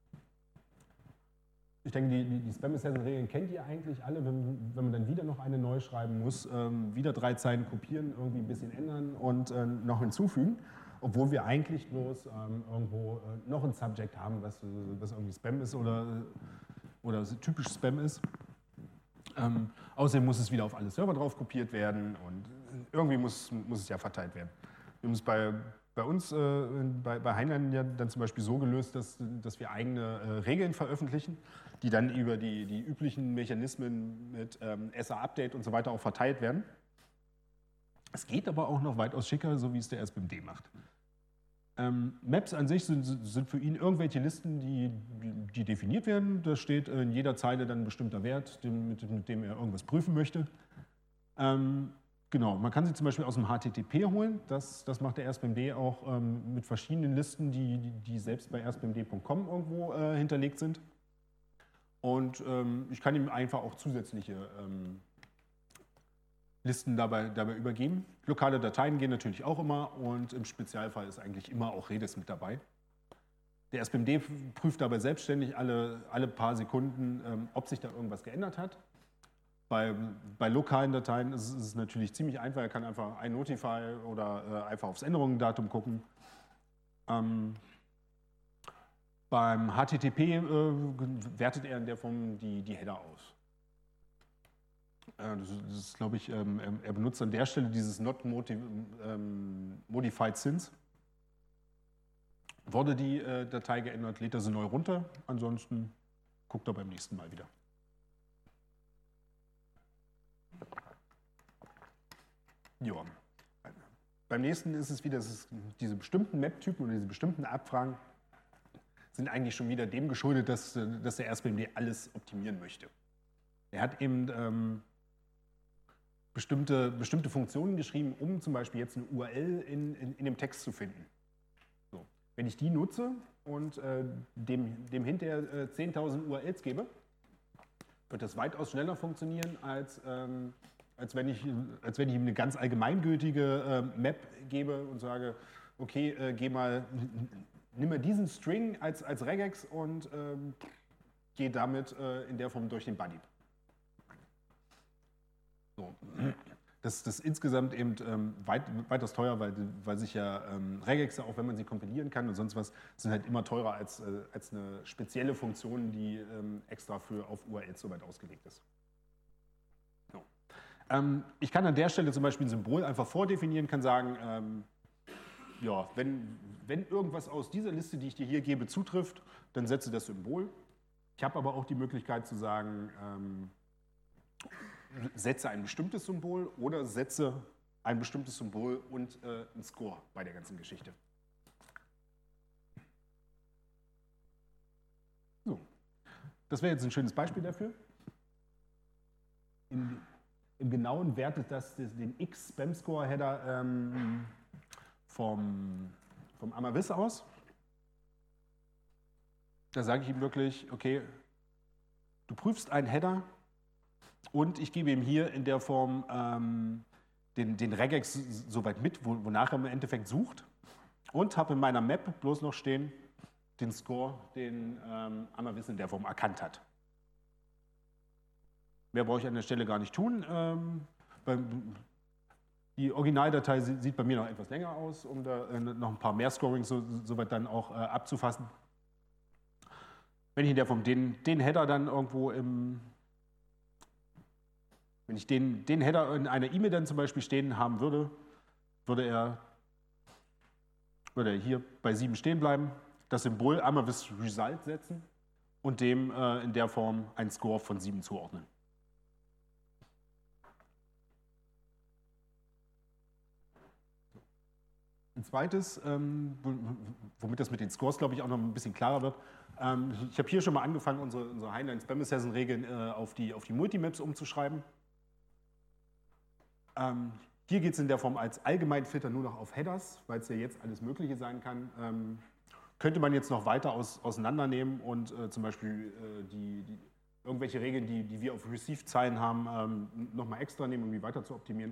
Ich denke, die, die, die Spam-Assassin-Regeln kennt ihr eigentlich alle, wenn, wenn man dann wieder noch eine neu schreiben muss, ähm, wieder drei Zeilen kopieren, irgendwie ein bisschen ändern und äh, noch hinzufügen. Obwohl wir eigentlich bloß ähm, irgendwo äh, noch ein Subject haben, was, was irgendwie Spam ist oder, oder typisch Spam ist. Ähm, außerdem muss es wieder auf alle Server drauf kopiert werden und irgendwie muss, muss es ja verteilt werden. Wir haben es bei, bei uns, äh, bei, bei Heinlein ja dann zum Beispiel so gelöst, dass, dass wir eigene äh, Regeln veröffentlichen, die dann über die, die üblichen Mechanismen mit ähm, S A-Update und so weiter auch verteilt werden. Es geht aber auch noch weitaus schicker, so wie es der R S B M D macht. Ähm, Maps an sich sind, sind für ihn irgendwelche Listen, die, die definiert werden. Da steht in jeder Zeile dann ein bestimmter Wert, dem, mit, mit dem er irgendwas prüfen möchte. Ähm, genau, man kann sie zum Beispiel aus dem H T T P holen. Das, das macht der R S B M D auch ähm, mit verschiedenen Listen, die, die, die selbst bei r s b m d punkt com irgendwo äh, hinterlegt sind. Und ähm, ich kann ihm einfach auch zusätzliche ähm, Listen dabei, dabei übergeben. Lokale Dateien gehen natürlich auch immer und im Spezialfall ist eigentlich immer auch Redis mit dabei. Der R S B M D prüft dabei selbstständig alle, alle paar Sekunden, ähm, ob sich da irgendwas geändert hat. Bei, bei lokalen Dateien ist, ist es natürlich ziemlich einfach. Er kann einfach ein Notify oder äh, einfach aufs Änderungsdatum gucken. Ähm, beim H T T P äh, wertet er in der Form die, die Header aus. Das ist, ist glaube ich, ähm, er benutzt an der Stelle dieses Not ähm, Modified Since. Wurde die äh, Datei geändert, lädt er sie neu runter, ansonsten guckt er beim nächsten Mal wieder. Ja. Beim nächsten ist es wieder, es ist diese bestimmten Map-Typen oder diese bestimmten Abfragen sind eigentlich schon wieder dem geschuldet, dass, dass der R S B M D alles optimieren möchte. Er hat eben ähm, Bestimmte, bestimmte Funktionen geschrieben, um zum Beispiel jetzt eine U R L in, in, in dem Text zu finden. So. Wenn ich die nutze und äh, dem, dem hinterher äh, zehntausend U R Ls gebe, wird das weitaus schneller funktionieren, als, ähm, als, wenn, ich, als wenn ich ihm eine ganz allgemeingültige äh, Map gebe und sage, okay, äh, geh mal, nimm mal diesen String als, als Regex und ähm, geh damit äh, in der Form durch den Buddy. So. Das, das ist insgesamt eben ähm, weit, weitaus teuer, weil, weil sich ja ähm, Regexe, auch wenn man sie kompilieren kann und sonst was, sind halt immer teurer als, äh, als eine spezielle Funktion, die ähm, extra für auf U R Ls so weit ausgelegt ist. So. Ähm, ich kann an der Stelle zum Beispiel ein Symbol einfach vordefinieren, kann sagen, ähm, ja, wenn, wenn irgendwas aus dieser Liste, die ich dir hier gebe, zutrifft, dann setze das Symbol. Ich habe aber auch die Möglichkeit zu sagen, ähm, setze ein bestimmtes Symbol oder setze ein bestimmtes Symbol und äh, einen Score bei der ganzen Geschichte. So. Das wäre jetzt ein schönes Beispiel dafür. In, Im Genauen wertet das den X-Spam-Score-Header ähm, vom, vom Amavis aus. Da sage ich ihm wirklich, okay, du prüfst einen Header und ich gebe ihm hier in der Form ähm, den, den Regex soweit mit, wo, wonach er im Endeffekt sucht, und habe in meiner Map bloß noch stehen den Score, den ähm, Amavis in der Form erkannt hat. Mehr brauche ich an der Stelle gar nicht tun. Ähm, beim, die Originaldatei sieht bei mir noch etwas länger aus, um da äh, noch ein paar mehr Scorings so, soweit dann auch äh, abzufassen. Wenn ich in der Form den, den Header dann irgendwo im, wenn ich den, den Header in einer E-Mail dann zum Beispiel stehen haben würde, würde er, würde er hier bei sieben stehen bleiben, das Symbol Amavis Result setzen und dem äh, in der Form einen Score von sieben zuordnen. Ein zweites, ähm, womit das mit den Scores, glaube ich, auch noch ein bisschen klarer wird. Ähm, ich habe hier schon mal angefangen, unsere, unsere Heinlein-Spam-Assassin-Regeln äh, auf die, auf die Multimaps umzuschreiben. Ähm, hier geht es in der Form als Allgemeinfilter nur noch auf Headers, weil es ja jetzt alles Mögliche sein kann. Ähm, könnte man jetzt noch weiter aus, auseinandernehmen und äh, zum Beispiel äh, die, die, irgendwelche Regeln, die, die wir auf Receive-Zeilen haben, ähm, nochmal extra nehmen, um die weiter zu optimieren.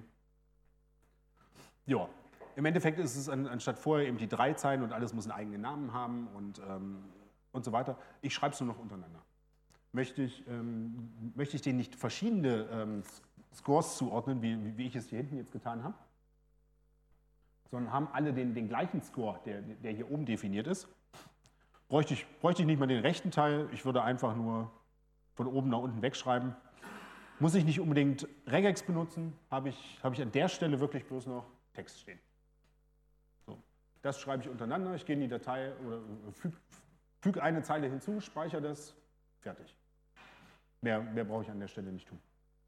Ja. Im Endeffekt ist es an, anstatt vorher eben die drei Zeilen und alles muss einen eigenen Namen haben und, ähm, und so weiter. Ich schreibe es nur noch untereinander. Möchte ich, ähm, möchte ich denen nicht verschiedene ähm, Scores zuordnen, wie, wie ich es hier hinten jetzt getan habe, sondern haben alle den, den gleichen Score, der, der hier oben definiert ist, bräuchte ich, bräuchte ich nicht mal den rechten Teil, ich würde einfach nur von oben nach unten wegschreiben. Muss ich nicht unbedingt Regex benutzen, habe ich, habe ich an der Stelle wirklich bloß noch Text stehen. Das schreibe ich untereinander, ich gehe in die Datei oder füge füg eine Zeile hinzu, speichere das, fertig. Mehr, mehr brauche ich an der Stelle nicht tun.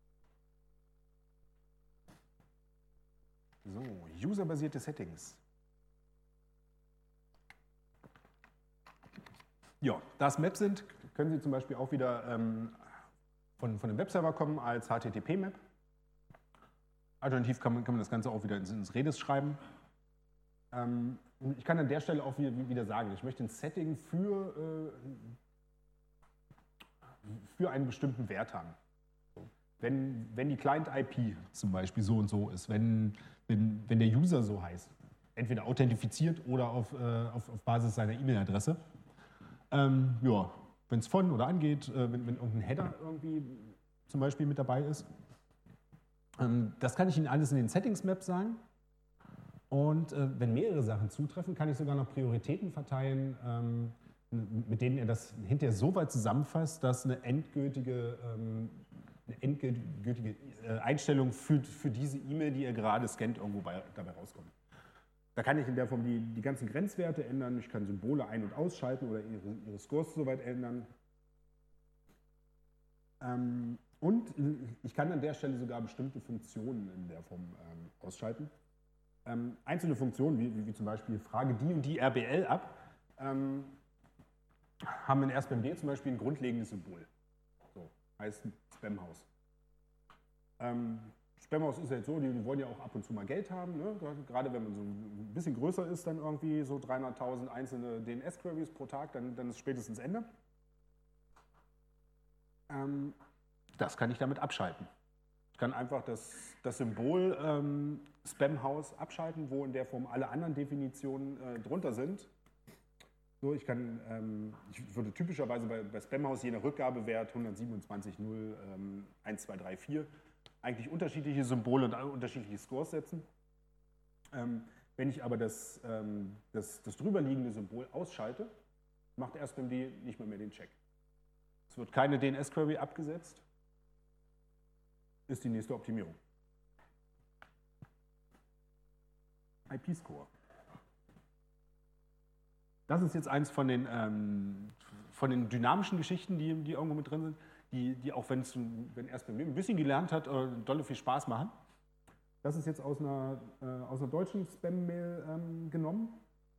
So, userbasierte Settings. Ja, da es Maps sind, können Sie zum Beispiel auch wieder ähm, von, von dem Webserver kommen als H T T P-Map. Alternativ kann man, kann man das Ganze auch wieder ins, ins Redis schreiben. Ähm, ich kann an der Stelle auch wieder, wieder sagen, ich möchte ein Setting für, äh, für einen bestimmten Wert haben. So. Wenn, wenn die Client-I P zum Beispiel so und so ist, wenn, wenn, wenn der User so heißt, entweder authentifiziert oder auf, äh, auf, auf Basis seiner E-Mail-Adresse, ähm, ja, wenn es von oder angeht, äh, wenn, wenn irgendein Header irgendwie zum Beispiel mit dabei ist, ähm, das kann ich Ihnen alles in den Settings-Maps sagen. Und äh, wenn mehrere Sachen zutreffen, kann ich sogar noch Prioritäten verteilen, ähm, mit denen er das hinterher so weit zusammenfasst, dass eine endgültige, ähm, eine endgültige äh, Einstellung für, für diese E-Mail, die er gerade scannt, irgendwo bei, dabei rauskommt. Da kann ich in der Form die, die ganzen Grenzwerte ändern, ich kann Symbole ein- und ausschalten oder ihre, ihre Scores soweit ändern. Ähm, und ich kann an der Stelle sogar bestimmte Funktionen in der Form ähm, ausschalten. Ähm, einzelne Funktionen, wie, wie, wie zum Beispiel Frage die und die R B L ab, ähm, haben in R S P M D zum Beispiel ein grundlegendes Symbol. So, heißt Spamhaus. Ähm, Spamhaus ist ja jetzt so, die, die wollen ja auch ab und zu mal Geld haben, ne? Gerade wenn man so ein bisschen größer ist, dann irgendwie so dreihunderttausend einzelne D N S-Queries pro Tag, dann, dann ist spätestens Ende. Ähm, das kann ich damit abschalten. Ich kann einfach das, das Symbol ähm, Spamhaus abschalten, wo in der Form alle anderen Definitionen äh, drunter sind. So, ich, kann, ähm, ich würde typischerweise bei, bei Spamhaus je nach Rückgabewert hundertsiebenundzwanzig Punkt null ähm, eins zwei drei vier eigentlich unterschiedliche Symbole und unterschiedliche Scores setzen. Ähm, wenn ich aber das, ähm, das, das drüberliegende Symbol ausschalte, macht R S P M D nicht mehr, mehr den Check. Es wird keine D N S-Query abgesetzt, ist die nächste Optimierung. I P-Score. Das ist jetzt eins von den, ähm, von den dynamischen Geschichten, die, die irgendwo mit drin sind, die, die auch wenn's, wenn erst ein bisschen gelernt hat, äh, dolle viel Spaß machen. Das ist jetzt aus einer, äh, aus einer deutschen Spam-Mail ähm, genommen.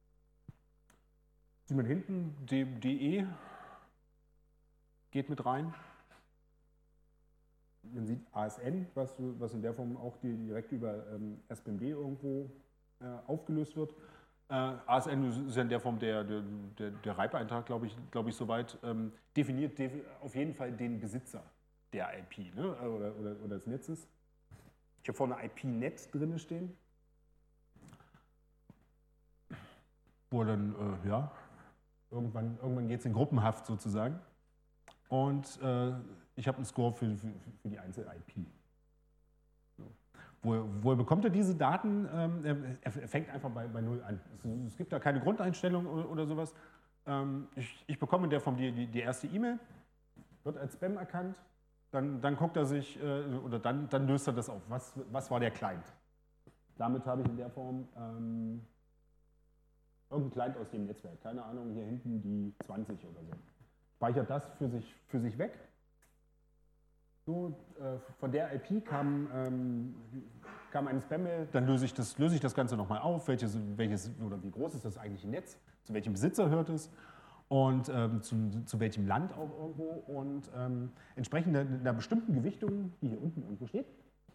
Sieht man hinten, de geht mit rein. Man sieht A S N, was, was in der Form auch die, direkt über ähm, S B M D irgendwo äh, aufgelöst wird. Äh, A S N ist ja in der Form der, der, der, der Reibeintrag, glaube ich, glaub ich, soweit, ähm, definiert defi auf jeden Fall den Besitzer der I P, ne? oder, oder, oder des Netzes. Ich habe vorne I P-Net drin stehen, wo dann, äh, ja, irgendwann, irgendwann geht es in Gruppenhaft sozusagen. Und äh, ich habe einen Score für, für, für die einzelne I P. So. Wo, woher bekommt er diese Daten? Ähm, er, er fängt einfach bei, bei null an. Es, es gibt da keine Grundeinstellung oder, oder sowas. Ähm, ich, ich bekomme in der Form die, die, die erste E-Mail, wird als Spam erkannt. Dann, dann guckt er sich, äh, oder dann, dann löst er das auf. Was, was war der Client? Damit habe ich in der Form ähm, irgendein Client aus dem Netzwerk. Keine Ahnung, hier hinten die zwanzig oder so. Speichert das für sich, für sich weg. So, äh, von der I P kam, ähm, kam eine Spam-Mail, dann löse ich das, löse ich das Ganze nochmal auf, welches, welches, oder wie groß ist das eigentliche Netz, zu welchem Besitzer hört es und ähm, zu, zu welchem Land auch irgendwo und ähm, entsprechend einer, einer bestimmten Gewichtung, die hier unten irgendwo steht,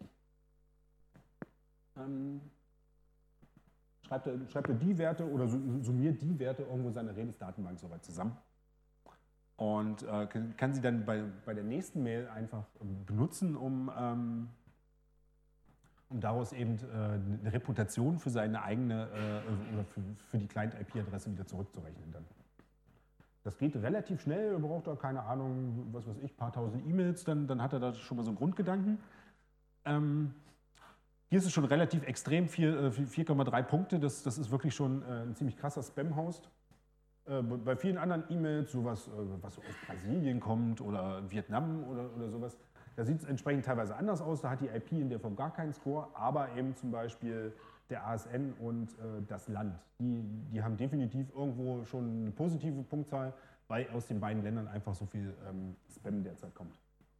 ähm, schreibt, er, schreibt er die Werte oder summiert die Werte irgendwo seiner Redis-Datenbank soweit zusammen. Und äh, kann sie dann bei, bei der nächsten Mail einfach benutzen, um, ähm, um daraus eben äh, eine Reputation für seine eigene äh, oder für, für die Client-I P-Adresse wieder zurückzurechnen. Dann. Das geht relativ schnell, er braucht da keine Ahnung, was weiß ich, ein paar tausend E-Mails, dann, dann hat er da schon mal so einen Grundgedanken. Ähm, hier ist es schon relativ extrem, vier Komma drei Punkte, das, das ist wirklich schon äh, ein ziemlich krasser Spam-Host. Bei vielen anderen E-Mails, sowas, was aus Brasilien kommt oder Vietnam oder, oder sowas, da sieht es entsprechend teilweise anders aus. Da hat die I P in der Form gar keinen Score, aber eben zum Beispiel der A S N und äh, das Land. Die, die haben definitiv irgendwo schon eine positive Punktzahl, weil aus den beiden Ländern einfach so viel ähm, Spam derzeit kommt.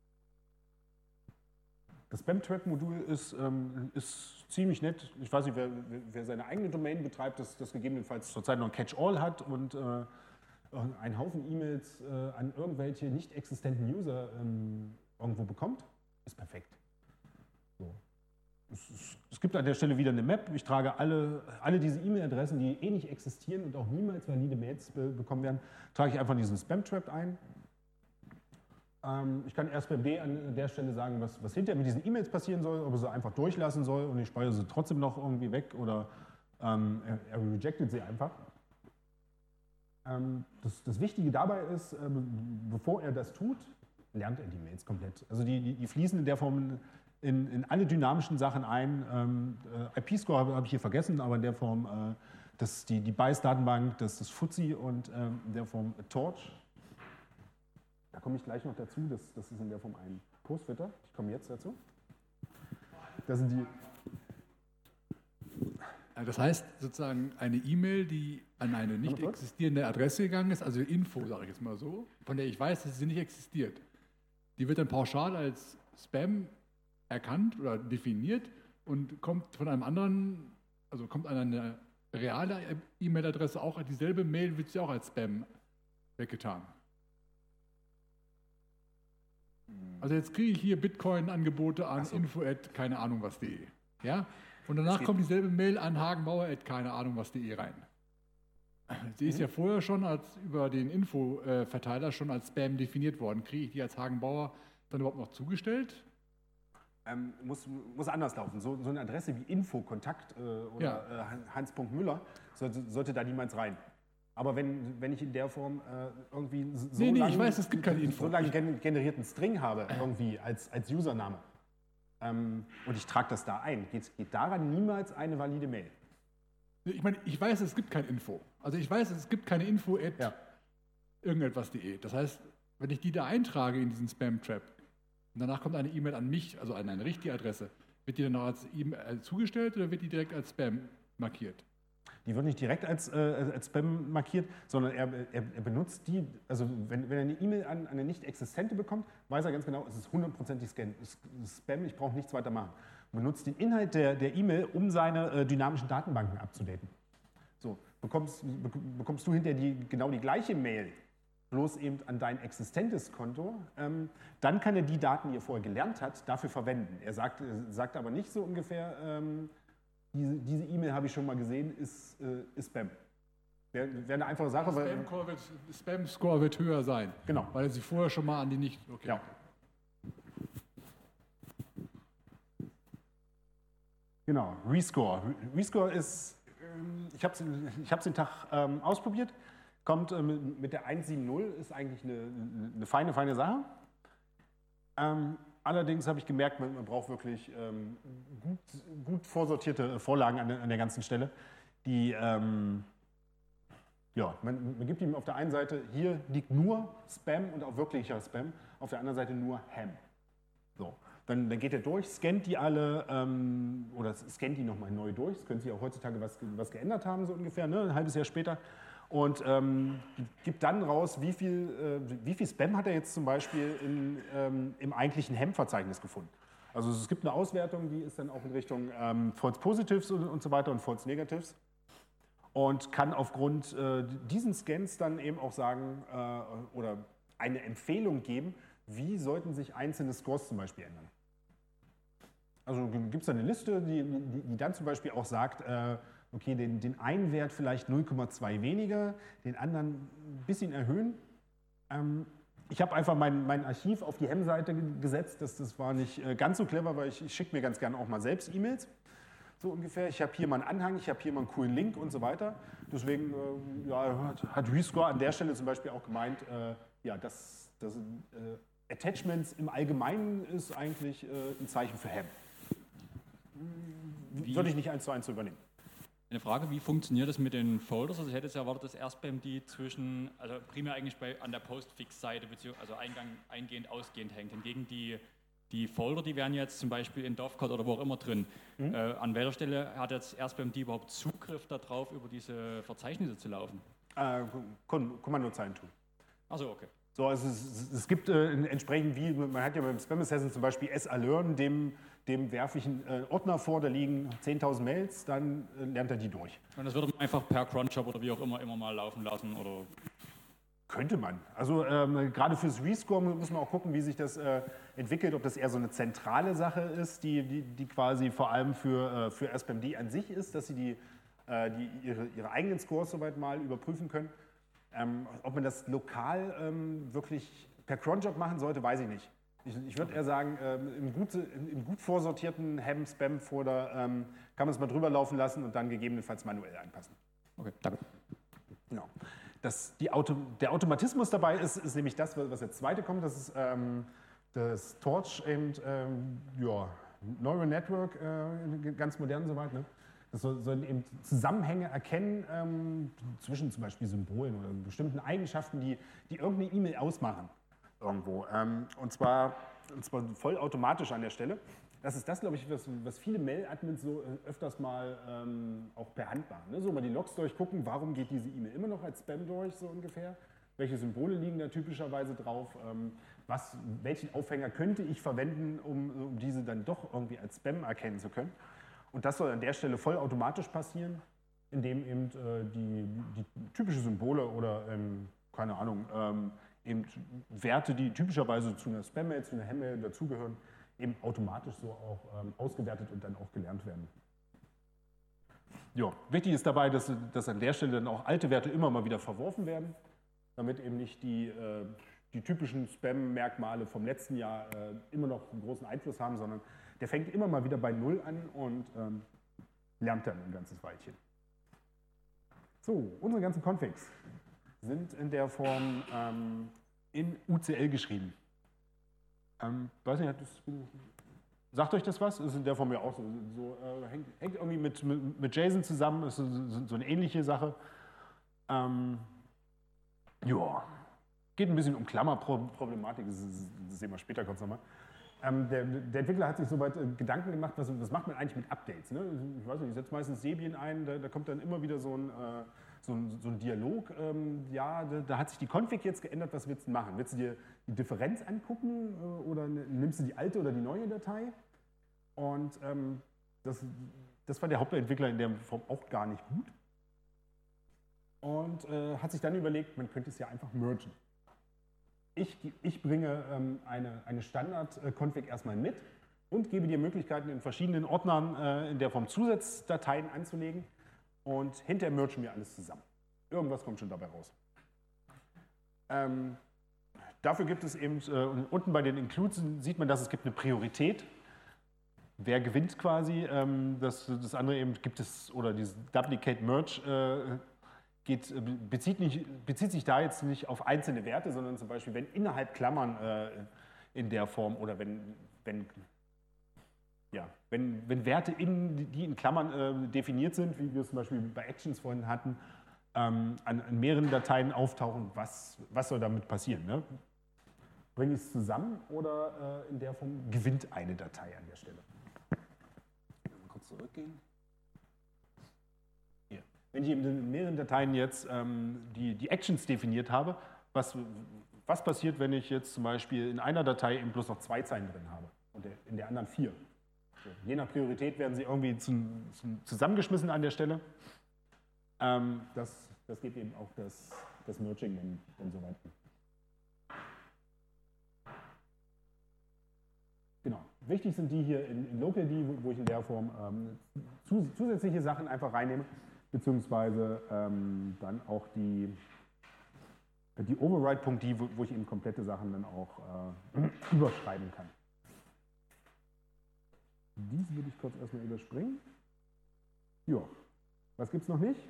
Das Spam-Trap-Modul ist, ähm, ist ziemlich nett. Ich weiß nicht, wer, wer seine eigene Domain betreibt, das, das gegebenenfalls zurzeit noch ein Catch-all hat und äh, einen Haufen E-Mails äh, an irgendwelche nicht existenten User ähm, irgendwo bekommt, ist perfekt. So. Es, es, es gibt an der Stelle wieder eine Map. Ich trage alle, alle diese E-Mail-Adressen, die eh nicht existieren und auch niemals valide Mails be bekommen werden, trage ich einfach in diesen Spam-Trap ein. Ich kann erst beim D an der Stelle sagen, was, was hinterher mit diesen E-Mails passieren soll, ob er sie einfach durchlassen soll und ich speichere sie trotzdem noch irgendwie weg oder ähm, er, er rejectet sie einfach. Ähm, das, das Wichtige dabei ist, äh, bevor er das tut, lernt er die Mails komplett. Also die, die, die fließen in der Form in, in alle dynamischen Sachen ein. Ähm, äh, I P-Score habe hab ich hier vergessen, aber in der Form äh, das, die, die B I S datenbank, das, das Fuzzy und ähm, in der Form Torch. Da komme ich gleich noch dazu, das, das ist in der Form ein Postfilter. Ich komme jetzt dazu. Das sind die. Das heißt sozusagen eine E-Mail, die an eine nicht existierende Adresse gegangen ist, also Info, sage ich jetzt mal so, von der ich weiß, dass sie nicht existiert. Die wird dann pauschal als Spam erkannt oder definiert und kommt von einem anderen, also kommt an eine reale E-Mail-Adresse auch, dieselbe Mail wird sie auch als Spam weggetan. Also jetzt kriege ich hier Bitcoin-Angebote an so. info at keine Ahnung was.de. Ja? Und danach kommt dieselbe Mail an hagenbauer at keine Ahnung was.de rein. Sie ist mhm. ja vorher schon als über den Info-Verteiler schon als Spam definiert worden. Kriege ich die als Hagenbauer dann überhaupt noch zugestellt? Ähm, muss, muss anders laufen. So, so eine Adresse wie Info, Kontakt äh, oder ja. äh, Hans.Müller sollte, sollte da niemals rein. Aber wenn, wenn ich in der Form äh, irgendwie so nee, nee, lange ich weiß, es gibt keine Info. so lange gen generierten String habe, irgendwie als, als Username, ähm, und ich trage das da ein, geht, geht daran niemals eine valide Mail. Ich meine, ich weiß, es gibt kein Info. Also ich weiß, es gibt keine Info at ja. irgendetwas.de. Das heißt, wenn ich die da eintrage in diesen Spam-Trap und danach kommt eine E-Mail an mich, also an eine richtige Adresse, wird die dann noch als E-Mail zugestellt oder wird die direkt als Spam markiert. Die wird nicht direkt als, äh, als Spam markiert, sondern er, er, er benutzt die, also wenn, wenn er eine E-Mail an, an eine nicht existente bekommt, weiß er ganz genau, es ist hundertprozentig Spam, ich brauche nichts weiter machen. Er benutzt den Inhalt der der E-Mail, um seine äh, dynamischen Datenbanken abzudaten. So, bekommst, bekommst du hinterher die, genau die gleiche Mail, bloß eben an dein existentes Konto, ähm, dann kann er die Daten, die er vorher gelernt hat, dafür verwenden. Er sagt, sagt aber nicht so ungefähr, ähm, diese diese E-Mail habe ich schon mal gesehen, ist, äh, ist Spam. Wäre wär eine einfache Sache. Spam-Score wird, Spam-Score wird höher sein, genau. Weil er sich vorher schon mal an die nicht... Okay. Ja. Genau, Rescore. Rescore ist, ähm, ich habe es ich hab's den Tag ähm, ausprobiert, kommt ähm, mit der eins sieben null, ist eigentlich eine, eine feine, feine Sache. Ähm, allerdings habe ich gemerkt, man, man braucht wirklich ähm, gut, gut vorsortierte Vorlagen an der, an der ganzen Stelle. Die, ähm, ja, man, man gibt ihm auf der einen Seite, hier liegt nur Spam und auch wirklicher Spam, auf der anderen Seite nur Ham. So. Dann, dann geht er durch, scannt die alle ähm, oder scannt die nochmal neu durch. Es können sich auch heutzutage was, was geändert haben, so ungefähr, ne? Ein halbes Jahr später. Und ähm, gibt dann raus, wie viel, äh, wie viel Spam hat er jetzt zum Beispiel in, ähm, im eigentlichen Ham-Verzeichnis gefunden. Also es gibt eine Auswertung, die ist dann auch in Richtung ähm, False Positives und, und so weiter und False Negatives. Und kann aufgrund äh, diesen Scans dann eben auch sagen äh, oder eine Empfehlung geben, wie sollten sich einzelne Scores zum Beispiel ändern. Also gibt es da eine Liste, die, die, die dann zum Beispiel auch sagt, äh, okay, den, den einen Wert vielleicht null Komma zwei weniger, den anderen ein bisschen erhöhen. Ähm, ich habe einfach mein, mein Archiv auf die Ham-Seite gesetzt. Das, das war nicht äh, ganz so clever, weil ich, ich schicke mir ganz gerne auch mal selbst E-Mails. So ungefähr. Ich habe hier mal einen Anhang, ich habe hier mal einen coolen Link und so weiter. Deswegen äh, ja, hat, hat Rescore an der Stelle zum Beispiel auch gemeint, äh, ja, dass das, äh, Attachments im Allgemeinen ist eigentlich äh, ein Zeichen für Ham. Wie? Würde ich nicht eins zu eins übernehmen. Eine Frage, wie funktioniert das mit den Folders? Also ich hätte jetzt erwartet, dass R-Spam die zwischen, also primär eigentlich bei, an der Postfix-Seite, also Eingang, eingehend, ausgehend hängt. Hingegen die, die Folder, die wären jetzt zum Beispiel in Dovecot oder wo auch immer drin. Mhm. Äh, an welcher Stelle hat jetzt R-Spam die überhaupt Zugriff darauf, über diese Verzeichnisse zu laufen? Äh, Kommandozeilen tun. Achso, okay. So, also es, es gibt äh, entsprechend, wie man hat ja beim Spam Assassin zum Beispiel S-Alerm, dem, dem werfe ich einen äh, Ordner vor, da liegen zehntausend Mails, dann äh, lernt er die durch. Und das würde man einfach per Cronjob oder wie auch immer immer mal laufen lassen? Oder? Könnte man. Also ähm, gerade fürs Rescore muss man auch gucken, wie sich das äh, entwickelt, ob das eher so eine zentrale Sache ist, die, die, die quasi vor allem für, äh, für R Spam D an sich ist, dass sie die, äh, die ihre, ihre eigenen Scores soweit mal überprüfen können. Ähm, ob man das lokal ähm, wirklich per Cronjob machen sollte, weiß ich nicht. Ich, ich würde eher sagen, ähm, im, gut, im gut vorsortierten Ham-Spam-Folder ähm, kann man es mal drüber laufen lassen und dann gegebenenfalls manuell anpassen. Okay, danke. Genau. Das, die Auto, der Automatismus dabei ist, ist nämlich das, was als zweite kommt. Das ist ähm, das Torch eben, ähm, ja, Neural Network, äh, ganz modern soweit, ne? Das soll, soll eben Zusammenhänge erkennen ähm, zwischen zum Beispiel Symbolen oder bestimmten Eigenschaften, die, die irgendeine E-Mail ausmachen irgendwo. Ähm, und, zwar, und zwar vollautomatisch an der Stelle. Das ist das, glaube ich, was, was viele Mail-Admins so öfters mal ähm, auch per Hand machen. Ne? So mal die Logs durchgucken, warum geht diese E-Mail immer noch als Spam durch, so ungefähr. Welche Symbole liegen da typischerweise drauf? Ähm, was, welchen Aufhänger könnte ich verwenden, um, um diese dann doch irgendwie als Spam erkennen zu können? Und das soll an der Stelle vollautomatisch passieren, indem eben äh, die, die typischen Symbole oder, ähm, keine Ahnung, ähm, eben Werte, die typischerweise zu einer Spam-Mail, zu einer Ham-Mail dazugehören, eben automatisch so auch ähm, ausgewertet und dann auch gelernt werden. Ja, wichtig ist dabei, dass, dass an der Stelle dann auch alte Werte immer mal wieder verworfen werden, damit eben nicht die, äh, die typischen Spam-Merkmale vom letzten Jahr äh, immer noch einen großen Einfluss haben, sondern der fängt immer mal wieder bei Null an und ähm, lernt dann ein ganzes Weilchen. So, unsere ganzen Configs sind in der Form ähm, in U C L geschrieben. Ähm, weiß nicht, das, sagt euch das was? Das ist in der Form ja auch so. so äh, hängt, hängt irgendwie mit, mit, mit JSON zusammen, ist so, so eine ähnliche Sache. Ähm, ja, geht ein bisschen um Klammerproblematik, das, das sehen wir später kurz nochmal. Ähm, der, der Entwickler hat sich soweit äh, Gedanken gemacht, was, was macht man eigentlich mit Updates? Ne? Ich weiß nicht, ich setze meistens Debian ein, da, da kommt dann immer wieder so ein, äh, so ein, so ein Dialog. Ähm, ja, da, da hat sich die Config jetzt geändert, was willst du machen? Willst du dir die Differenz angucken äh, oder nimmst du die alte oder die neue Datei? Und ähm, das, das war der Hauptentwickler in der Form auch gar nicht gut. Und äh, hat sich dann überlegt, man könnte es ja einfach mergen. Ich, ich bringe ähm, eine, eine Standard-Config erstmal mit und gebe dir Möglichkeiten, in verschiedenen Ordnern äh, in der Form Zusatzdateien anzulegen und hinterher mergen wir alles zusammen. Irgendwas kommt schon dabei raus. Ähm, dafür gibt es eben, äh, unten bei den Includes sieht man, dass es gibt eine Priorität. Wer gewinnt quasi, ähm, das, das andere eben gibt es, oder dieses Duplicate Merge, äh, Geht, bezieht, nicht, bezieht sich da jetzt nicht auf einzelne Werte, sondern zum Beispiel, wenn innerhalb Klammern äh, in der Form oder wenn, wenn, ja, wenn, wenn Werte, in, die in Klammern äh, definiert sind, wie wir es zum Beispiel bei Actions vorhin hatten, ähm, an, an mehreren Dateien auftauchen, was, was soll damit passieren? Ne? Bringe ich es zusammen oder äh, in der Form gewinnt eine Datei an der Stelle? Mal kurz zurückgehen. Wenn ich in mehreren Dateien jetzt ähm, die, die Actions definiert habe, was, was passiert, wenn ich jetzt zum Beispiel in einer Datei eben bloß noch zwei Zeilen drin habe und in der anderen vier? So, je nach Priorität werden sie irgendwie zum, zum zusammengeschmissen an der Stelle. Ähm, das, das geht eben auch das, das Merging dann, dann so weit. Genau. Wichtig sind die hier in, in Local D, wo, wo ich in der Form ähm, zus zusätzliche Sachen einfach reinnehme, beziehungsweise ähm, dann auch die, die Override.d, wo, wo ich eben komplette Sachen dann auch äh, überschreiben kann. Dies würde ich kurz erstmal überspringen. Ja, was gibt es noch nicht?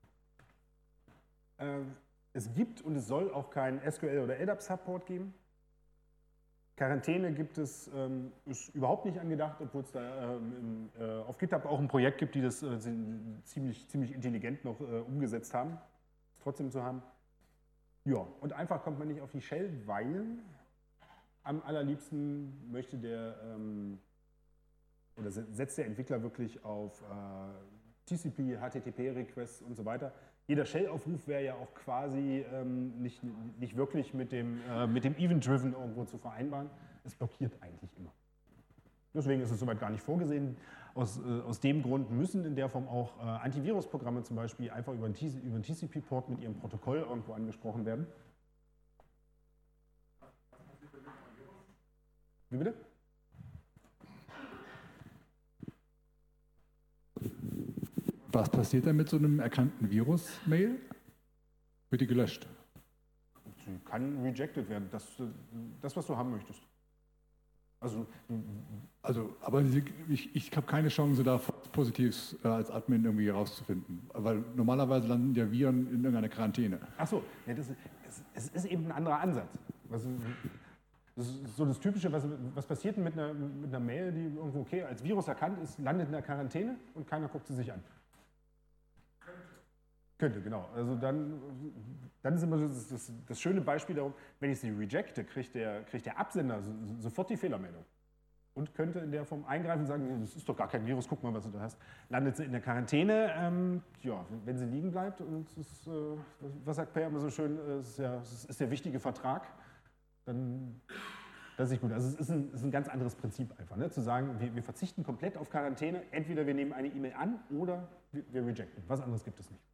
Äh, es gibt und es soll auch keinen S Q L oder L D A P-Support geben. Quarantäne gibt es, ähm, ist überhaupt nicht angedacht, obwohl es da ähm, im, äh, auf GitHub auch ein Projekt gibt, die das äh, ziemlich, ziemlich intelligent noch äh, umgesetzt haben, es trotzdem zu haben. Ja, und einfach kommt man nicht auf die Shell, weil am allerliebsten möchte der, ähm, oder setzt der Entwickler wirklich auf äh, T C P, H T T P-Requests und so weiter. Jeder Shell-Aufruf wäre ja auch quasi ähm, nicht, nicht wirklich mit dem, äh, mit dem Event-Driven irgendwo zu vereinbaren. Es blockiert eigentlich immer. Deswegen ist es soweit gar nicht vorgesehen. Aus, äh, aus dem Grund müssen in der Form auch äh, Antivirusprogramme zum Beispiel einfach über einen T C P-Port mit ihrem Protokoll irgendwo angesprochen werden. Wie bitte? Was passiert dann mit so einem erkannten Virus-Mail? Wird die gelöscht? Sie kann rejected werden, das, das was du haben möchtest. Also, also aber ich, ich habe keine Chance, da Positives äh, als Admin irgendwie rauszufinden. Weil normalerweise landen ja Viren in irgendeiner Quarantäne. Ach so, ja, das ist, es, es ist eben ein anderer Ansatz. Was, das ist so das Typische, was, was passiert mit einer, mit einer Mail, die irgendwo okay als Virus erkannt ist, landet in der Quarantäne und keiner guckt sie sich an. Könnte, genau. Also dann, dann ist immer das, das, das schöne Beispiel darum, wenn ich sie rejecte, kriegt der, kriegt der Absender so, sofort die Fehlermeldung. Und könnte in der Form eingreifen und sagen, das ist doch gar kein Virus, guck mal, was du da hast. Landet sie in der Quarantäne, ähm, ja, wenn sie liegen bleibt, und ist, äh, was sagt Per immer so schön, es ist, ja, es ist der wichtige Vertrag, dann das ist nicht gut. Also es ist ein, es ist ein ganz anderes Prinzip einfach, ne? Zu sagen, wir, wir verzichten komplett auf Quarantäne, entweder wir nehmen eine E-Mail an oder wir, wir rejecten. Was anderes gibt es nicht.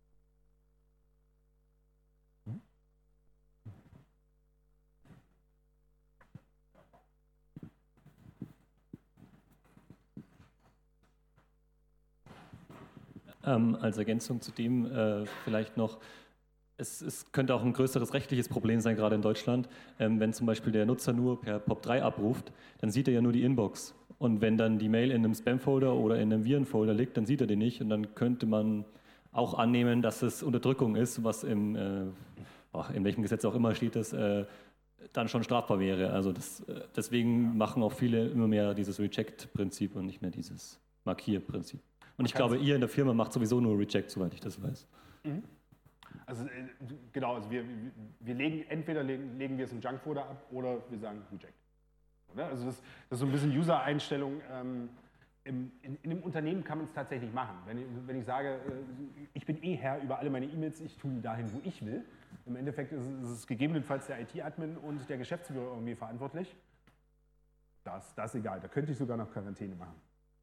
Ähm, als Ergänzung zu dem äh, vielleicht noch, es, es könnte auch ein größeres rechtliches Problem sein, gerade in Deutschland. Ähm, wenn zum Beispiel der Nutzer nur per P O P drei abruft, dann sieht er ja nur die Inbox. Und wenn dann die Mail in einem Spam-Folder oder in einem Viren-Folder liegt, dann sieht er den nicht. Und dann könnte man auch annehmen, dass es Unterdrückung ist, was im, äh, ach, in welchem Gesetz auch immer steht, das äh, dann schon strafbar wäre. Also das, äh, deswegen machen auch viele immer mehr dieses Reject-Prinzip und nicht mehr dieses Markier-Prinzip. Und ich glaube, ihr in der Firma macht sowieso nur Reject, soweit ich das weiß. Mhm. Also äh, genau, also wir, wir legen, entweder legen, legen wir es im Junk-Folder ab oder wir sagen Reject. Ne? Also das, das ist so ein bisschen User-Einstellung. Ähm, im, in, in einem Unternehmen kann man es tatsächlich machen. Wenn ich, wenn ich sage, äh, ich bin eh Herr über alle meine E-Mails, ich tue die dahin, wo ich will. Im Endeffekt ist, ist es gegebenenfalls der I T-Admin und der Geschäftsführer irgendwie verantwortlich. Das, das ist egal, da könnte ich sogar noch Quarantäne machen.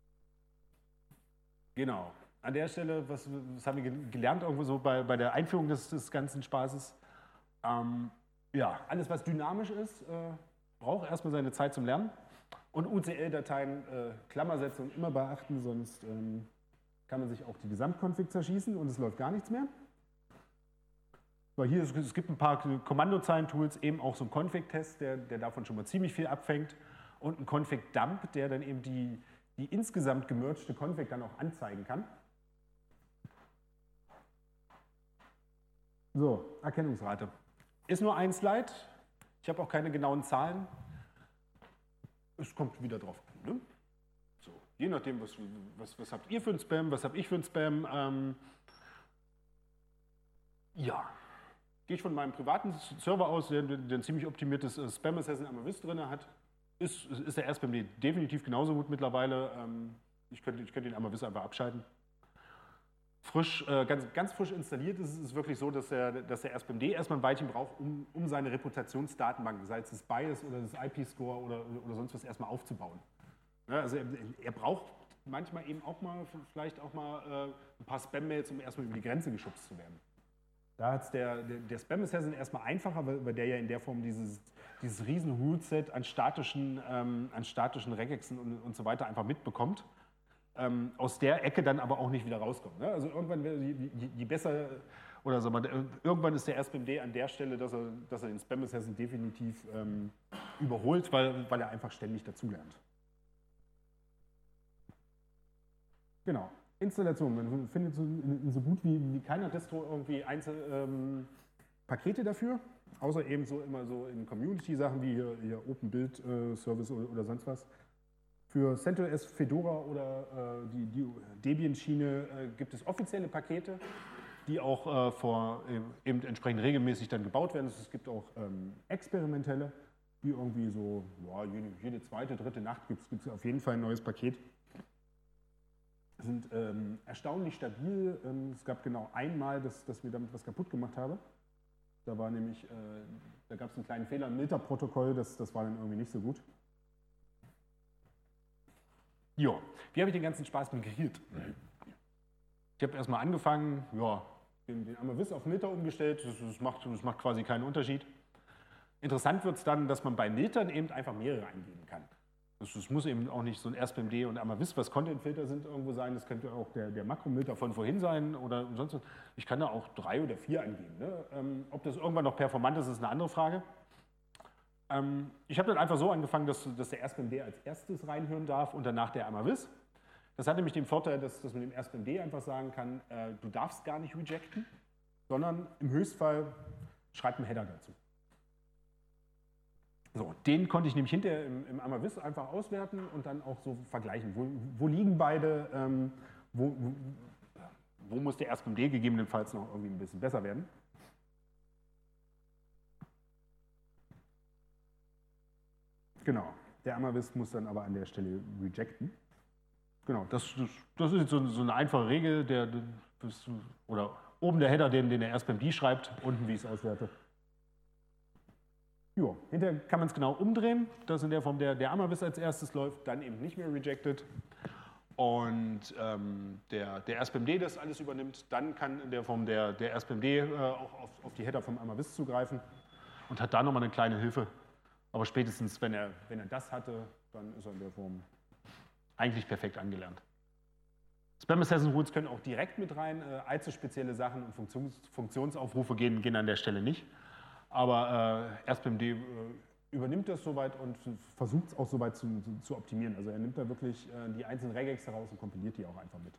Genau. An der Stelle, was, was haben wir gelernt irgendwo so bei, bei der Einführung des, des ganzen Spaßes? Ähm, ja, alles was dynamisch ist, äh, braucht erstmal seine Zeit zum Lernen. Und U C L-Dateien, äh, Klammersetzung immer beachten, sonst ähm, kann man sich auch die Gesamtconfig zerschießen und es läuft gar nichts mehr. So, hier, es, es gibt ein paar Kommandozeilen-Tools, eben auch so ein Config-Test, der, der davon schon mal ziemlich viel abfängt. Und ein Config-Dump, der dann eben die, die insgesamt gemergte Config dann auch anzeigen kann. So, Erkennungsrate. Ist nur ein Slide. Ich habe auch keine genauen Zahlen. Es kommt wieder drauf an. Ne? So, je nachdem, was, was, was habt ihr für einen Spam, was habe ich für einen Spam. Ähm, ja, gehe ich von meinem privaten Server aus, der, der ein ziemlich optimiertes äh, Spam-Assassin Amavis drin hat. Ist, ist der R S P M D definitiv genauso gut mittlerweile. Ähm, ich könnte, ich könnte den Amavis einfach abschalten. Frisch, äh, ganz, ganz frisch installiert ist es wirklich so, dass der, dass der R S P M D erstmal ein Weilchen braucht, um, um seine Reputationsdatenbanken, sei es das BIOS oder das I P-Score oder, oder sonst was, erstmal aufzubauen. Ja, also er, er braucht manchmal eben auch mal, vielleicht auch mal äh, ein paar Spam-Mails, um erstmal über die Grenze geschubst zu werden. Da hat es der, der, der Spam-Assassin erstmal einfacher, weil, weil der ja in der Form dieses, dieses riesen Rule-Set an statischen, ähm, an statischen Regexen und, und so weiter einfach mitbekommt. Ähm, aus der Ecke dann aber auch nicht wieder rauskommt. Ne? Also irgendwann, je, je, je besser, oder so, irgendwann ist der R S P M D an der Stelle, dass er, dass er den Spam-Assassin definitiv ähm, überholt, weil, weil er einfach ständig dazulernt. Genau. Installation. Man findet so, in so gut wie, wie keiner Distro irgendwie einzelne ähm, Pakete dafür, außer eben so immer so in Community-Sachen wie hier, hier Open Build äh, Service oder, oder sonst was. Für CentOS, Fedora oder äh, die, die Debian-Schiene äh, gibt es offizielle Pakete, die auch äh, vor, eben entsprechend regelmäßig dann gebaut werden. Es gibt auch ähm, experimentelle, die irgendwie so, ja, jede, jede zweite, dritte Nacht gibt es auf jeden Fall ein neues Paket. Sind ähm, erstaunlich stabil. Ähm, es gab genau einmal, dass, dass wir damit was kaputt gemacht haben. Da war nämlich, äh, da gab es einen kleinen Fehler im Milter-Protokoll, das, das war dann irgendwie nicht so gut. Ja, wie habe ich den ganzen Spaß migriert? Ich habe erstmal angefangen, ja, den, den Amavis auf Milter umgestellt, das, das, macht, das macht quasi keinen Unterschied. Interessant wird es dann, dass man bei Miltern eben einfach mehrere eingeben kann. Das, das muss eben auch nicht so ein R S P M D und Amavis, was Content-Filter sind, irgendwo sein. Das könnte auch der, der Makromilter von vorhin sein oder sonst was. Ich kann da auch drei oder vier angeben. Ne? Ähm, ob das irgendwann noch performant ist, ist eine andere Frage. Ähm, ich habe dann einfach so angefangen, dass, dass der R S P M D als erstes reinhören darf und danach der Amavis. Das hat nämlich den Vorteil, dass, dass man dem R S P M D einfach sagen kann, äh, du darfst gar nicht rejecten, sondern im Höchstfall schreib einen Header dazu. So, den konnte ich nämlich hinterher im, im Amavis einfach auswerten und dann auch so vergleichen. Wo, wo liegen beide, ähm, wo, wo, wo muss der R S P M D gegebenenfalls noch irgendwie ein bisschen besser werden. Genau, der Amavis muss dann aber an der Stelle rejecten. Genau, das, das, das ist so, so eine einfache Regel, der, das, oder oben der Header, den, den der R S P M D schreibt, unten wie ich es auswerte. Jo, hinterher kann man es genau umdrehen, dass in der Form der, der Amavis als erstes läuft, dann eben nicht mehr rejected. Und ähm, der, der R S P M D das alles übernimmt, dann kann in der Form der, der R S P M D äh, auch auf, auf die Header vom Amavis zugreifen und hat da nochmal eine kleine Hilfe. Aber spätestens, wenn er, wenn er das hatte, dann ist er in der Form eigentlich perfekt angelernt. Spam Assassin Rules können auch direkt mit rein, äh, allzu spezielle Sachen und Funktions, Funktionsaufrufe gehen, gehen an der Stelle nicht. Aber äh, R S P M D äh, übernimmt das soweit und versucht es auch soweit zu, zu, zu optimieren. Also er nimmt da wirklich äh, die einzelnen Regex heraus und kompiliert die auch einfach mit.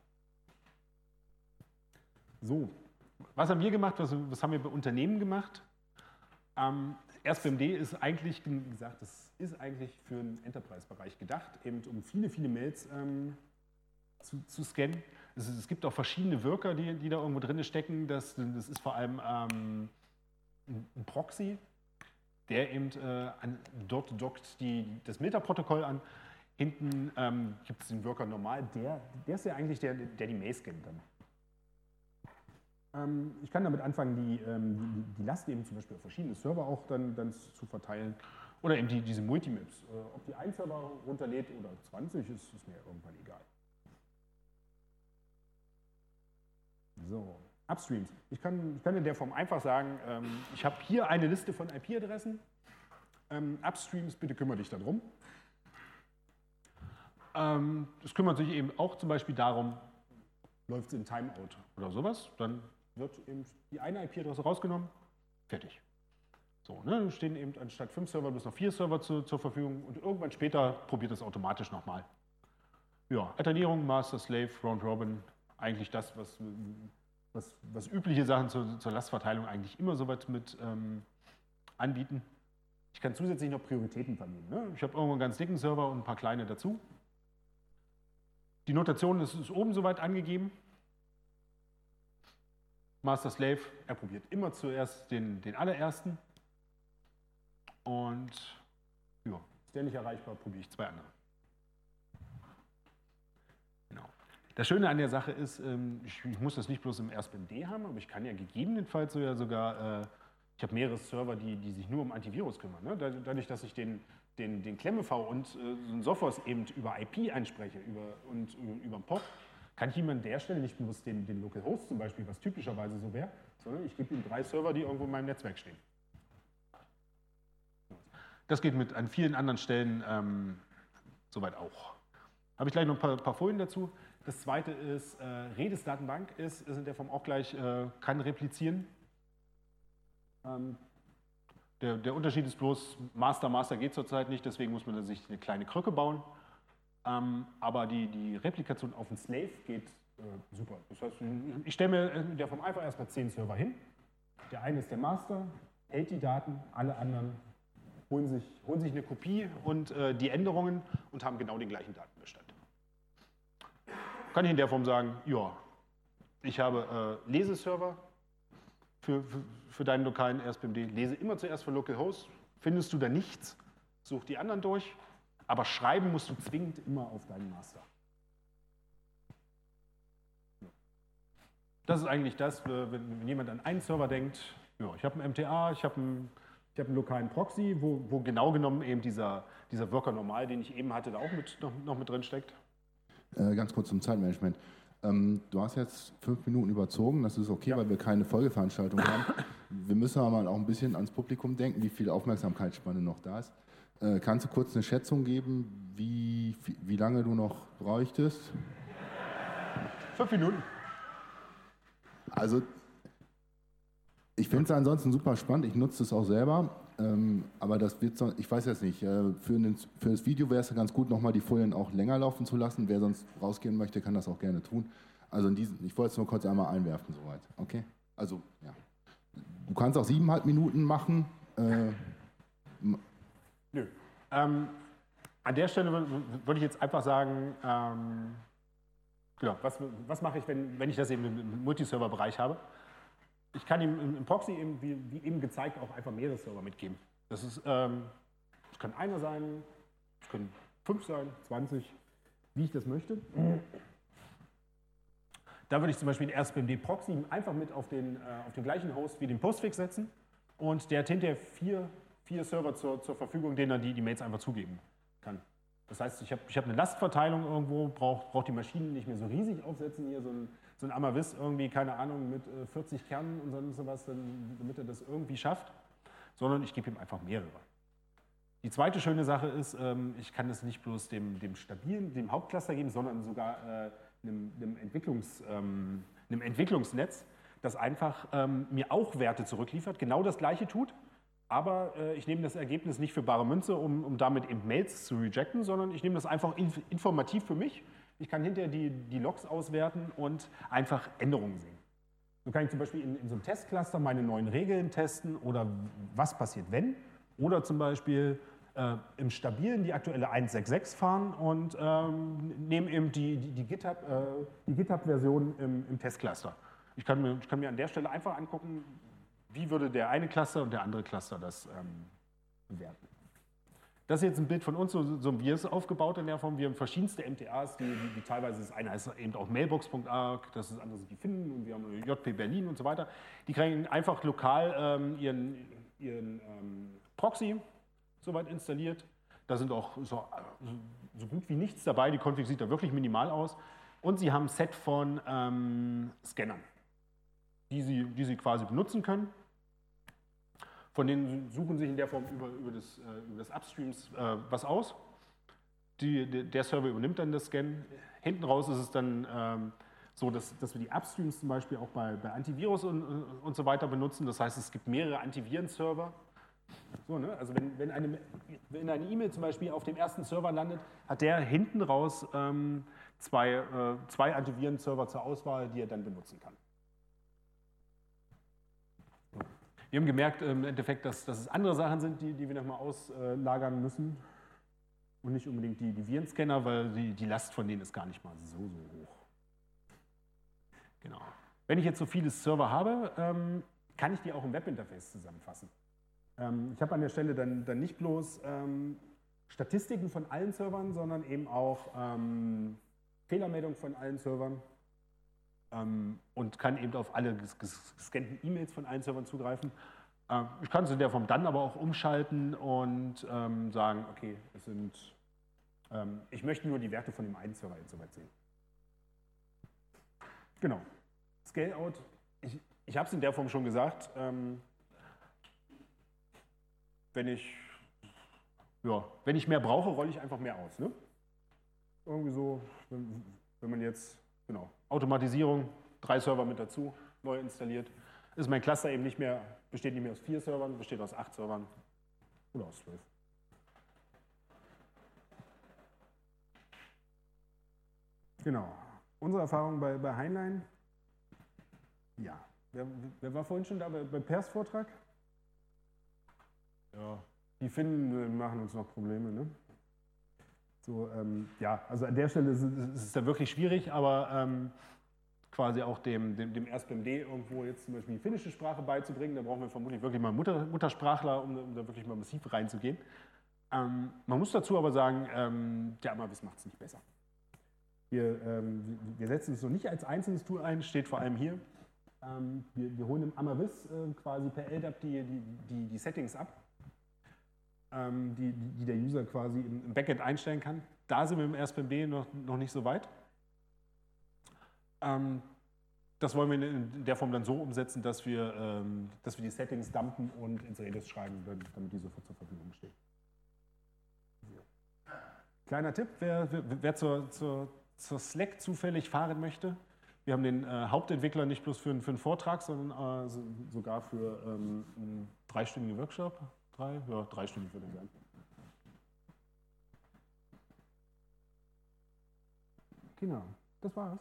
So, was haben wir gemacht, was, was haben wir bei Unternehmen gemacht? Ähm, R S P M D ist eigentlich, wie gesagt, das ist eigentlich für den Enterprise-Bereich gedacht, eben um viele, viele Mails ähm, zu, zu scannen. Es, es gibt auch verschiedene Worker, die, die da irgendwo drin stecken. Das, das ist vor allem ähm, ein Proxy, der eben äh, an, dort dockt die, das Milter-Protokoll an. Hinten ähm, gibt es den Worker normal, der, der ist ja eigentlich der, der die Mail scannt dann. Ähm, ich kann damit anfangen, die, ähm, die, die Last eben zum Beispiel auf verschiedene Server auch dann, dann zu verteilen. Oder eben die, diese Multimaps. Äh, ob die ein Server runterlädt oder zwanzig, ist, ist mir irgendwann egal. So, Upstreams. Ich kann, ich kann in der Form einfach sagen, ähm, ich habe hier eine Liste von I P-Adressen. Ähm, Upstreams, bitte kümmere dich darum. Ähm, das kümmert sich eben auch zum Beispiel darum, läuft es in Timeout oder sowas, dann wird eben die eine I P-Adresse rausgenommen, fertig. So, ne, da stehen eben anstatt fünf Server bis noch vier Server zu, zur Verfügung und irgendwann später probiert es automatisch nochmal. Ja, Alternierung, Master, Slave, Round Robin, eigentlich das, was, was, was übliche Sachen zur, zur Lastverteilung eigentlich immer so weit mit ähm, anbieten. Ich kann zusätzlich noch Prioritäten vergeben. Ne? Ich habe irgendwo einen ganz dicken Server und ein paar kleine dazu. Die Notation ist, ist oben soweit angegeben. Master Slave, er probiert immer zuerst den, den allerersten. Und ja, ist der nicht erreichbar, probiere ich zwei andere. Genau. Das Schöne an der Sache ist, ich, ich muss das nicht bloß im R S B M D haben, aber ich kann ja gegebenenfalls so ja sogar, ich habe mehrere Server, die, die sich nur um Antivirus kümmern. Ne? Dadurch, dass ich den, den, den KlemmeV und äh, so ein Sophos eben über I P einspreche über, und äh, über den P O P, kann ich ihm an der Stelle nicht bloß den, den Localhost zum Beispiel, was typischerweise so wäre, sondern ich gebe ihm drei Server, die irgendwo in meinem Netzwerk stehen. Das geht mit an vielen anderen Stellen ähm, soweit auch. Habe ich gleich noch ein paar, paar Folien dazu. Das zweite ist, äh, Redis-Datenbank ist, ist in der Form auch gleich, äh, kann replizieren. Ähm, der, der Unterschied ist bloß, Master, Master geht zurzeit nicht, deswegen muss man sich eine kleine Krücke bauen. Ähm, aber die, die Replikation auf den Slave geht äh, super. Das heißt, ich stelle mir in der Form einfach erstmal zehn Server hin. Der eine ist der Master, hält die Daten, alle anderen holen sich, holen sich eine Kopie und äh, die Änderungen und haben genau den gleichen Datenbestand. Kann ich in der Form sagen, ja, ich habe äh, Leseserver für, für, für deinen lokalen R S B M D, lese immer zuerst für Localhost, findest du da nichts, such die anderen durch, aber schreiben musst du zwingend immer auf deinen Master. Das ist eigentlich das, wenn, wenn jemand an einen Server denkt, ja, ich habe einen M T A, ich habe einen Ich habe einen lokalen Proxy, wo, wo genau genommen eben dieser, dieser Worker normal, den ich eben hatte, da auch mit, noch, noch mit drin steckt. Äh, ganz kurz zum Zeitmanagement. Ähm, du hast jetzt fünf Minuten überzogen, das ist okay, ja, weil wir keine Folgeveranstaltung haben. Wir müssen aber mal auch ein bisschen ans Publikum denken, wie viel Aufmerksamkeitsspanne noch da ist. Äh, kannst du kurz eine Schätzung geben, wie, wie lange du noch bräuchtest? Fünf Minuten. Also, ich finde es ansonsten super spannend, ich nutze es auch selber, ähm, aber das wird so, ich weiß jetzt nicht, äh, für, den, für das Video wäre es ja ganz gut, nochmal die Folien auch länger laufen zu lassen. Wer sonst rausgehen möchte, kann das auch gerne tun. Also in diesen, ich wollte es nur kurz einmal einwerfen, soweit. Okay? Also, ja. Du kannst auch siebeneinhalb Minuten machen. Äh, Nö. Ähm, an der Stelle würde ich jetzt einfach sagen, ähm, ja, was, was mache ich, wenn, wenn ich das eben im Multiserver-Bereich habe? Ich kann ihm im Proxy, eben, wie, wie eben gezeigt, auch einfach mehrere Server mitgeben. Das ist, ähm, das kann einer sein, es können fünf sein, zwanzig, wie ich das möchte. Da würde ich zum Beispiel den R S B M D Proxy einfach mit auf den, äh, auf den gleichen Host wie den Postfix setzen und der hat hinterher vier, vier Server zur, zur Verfügung, denen er die, die Mails einfach zugeben kann. Das heißt, ich habe ich hab eine Lastverteilung irgendwo, brauche brauch die Maschinen nicht mehr so riesig aufsetzen, hier so ein, so ein Amavis irgendwie, keine Ahnung, mit äh, vierzig Kernen und sonst sowas, dann, damit er das irgendwie schafft, sondern ich gebe ihm einfach mehrere. Die zweite schöne Sache ist, ähm, ich kann das nicht bloß dem, dem stabilen, dem Hauptcluster geben, sondern sogar äh, einem, einem, Entwicklungs, ähm, einem Entwicklungsnetz, das einfach ähm, mir auch Werte zurückliefert, genau das gleiche tut, aber äh, ich nehme das Ergebnis nicht für bare Münze, um, um damit eben Mails zu rejecten, sondern ich nehme das einfach inf informativ für mich. Ich kann hinterher die, die Logs auswerten und einfach Änderungen sehen. So kann ich zum Beispiel in, in so einem Testcluster meine neuen Regeln testen oder was passiert, wenn. Oder zum Beispiel äh, im Stabilen die aktuelle eins Punkt sechs Punkt sechs fahren und ähm, nehme eben die, die, die GitHub, äh, die GitHub-Version im, im Testcluster. Ich kann, mir, ich kann mir an der Stelle einfach angucken, wie würde der eine Cluster und der andere Cluster das, ähm, bewerten. Das ist jetzt ein Bild von uns, so, so haben wir es aufgebaut in der Form. Wir haben verschiedenste M T As, die, die, die teilweise, das eine ist eben auch Mailbox Punkt org, das ist andere sind die Finden und wir haben J P Berlin und so weiter. Die kriegen einfach lokal ähm, ihren, ihren ähm, Proxy soweit installiert. Da sind auch so, so gut wie nichts dabei, die Config sieht da wirklich minimal aus. Und sie haben ein Set von ähm, Scannern, die sie, die sie quasi benutzen können. Von denen suchen sich in der Form über, über, das, äh, über das Upstreams äh, was aus. Die, die, der Server übernimmt dann das Scan. Hinten raus ist es dann ähm, so, dass, dass wir die Upstreams zum Beispiel auch bei, bei Antivirus und, und so weiter benutzen. Das heißt, es gibt mehrere Antiviren-Server. So, ne? Also wenn, wenn eine wenn eine E-Mail zum Beispiel auf dem ersten Server landet, hat der hinten raus ähm, zwei, äh, zwei Antiviren-Server zur Auswahl, die er dann benutzen kann. Wir haben gemerkt im Endeffekt, dass, dass es andere Sachen sind, die, die wir nochmal auslagern müssen und nicht unbedingt die, die Virenscanner, weil die, die Last von denen ist gar nicht mal so, so hoch. Genau. Wenn ich jetzt so viele Server habe, ähm, kann ich die auch im Webinterface zusammenfassen. Ähm, ich habe an der Stelle dann, dann nicht bloß ähm, Statistiken von allen Servern, sondern eben auch ähm, Fehlermeldungen von allen Servern. Und kann eben auf alle gescannten E-Mails von allen Servern zugreifen. Ich kann es in der Form dann aber auch umschalten und ähm, sagen, okay, es sind, ähm, ich möchte nur die Werte von dem einen Server jetzt soweit sehen. Genau. Scale-out, ich, ich habe es in der Form schon gesagt, ähm, wenn ich, ja, wenn ich mehr brauche, rolle ich einfach mehr aus. Ne? Irgendwie so, wenn, wenn man jetzt, genau, Automatisierung, drei Server mit dazu, neu installiert. Ist mein Cluster eben nicht mehr, besteht nicht mehr aus vier Servern, besteht aus acht Servern oder aus zwölf. Genau. Unsere Erfahrung bei, bei Heinlein. Ja. Wer, wer war vorhin schon da bei, bei Pers Vortrag? Ja. Die Finnen machen uns noch Probleme, ne? So, ähm, ja, also an der Stelle ist, ist es da wirklich schwierig, aber ähm, quasi auch dem, dem, dem R S P M D irgendwo jetzt zum Beispiel die finnische Sprache beizubringen, da brauchen wir vermutlich wirklich mal Mutter, Muttersprachler, um, um da wirklich mal massiv reinzugehen. Ähm, man muss dazu aber sagen, ähm, der Amavis macht es nicht besser. Wir, ähm, wir setzen es so nicht als einzelnes Tool ein, steht vor allem hier. Ähm, wir, wir holen im Amavis äh, quasi per L D A P die, die, die, die Settings ab. Die, die der User quasi im Backend einstellen kann. Da sind wir im R S P M D noch, noch nicht so weit. Ähm, das wollen wir in der Form dann so umsetzen, dass wir, ähm, dass wir die Settings dumpen und ins Redis schreiben, damit die sofort zur Verfügung stehen. Kleiner Tipp, wer, wer zur, zur, zur Slack zufällig fahren möchte. Wir haben den äh, Hauptentwickler nicht bloß für, für einen Vortrag, sondern äh, so, sogar für ähm, einen dreistündigen Workshop. Drei? Ja, drei Stunden würde ich sagen. Genau, das war's.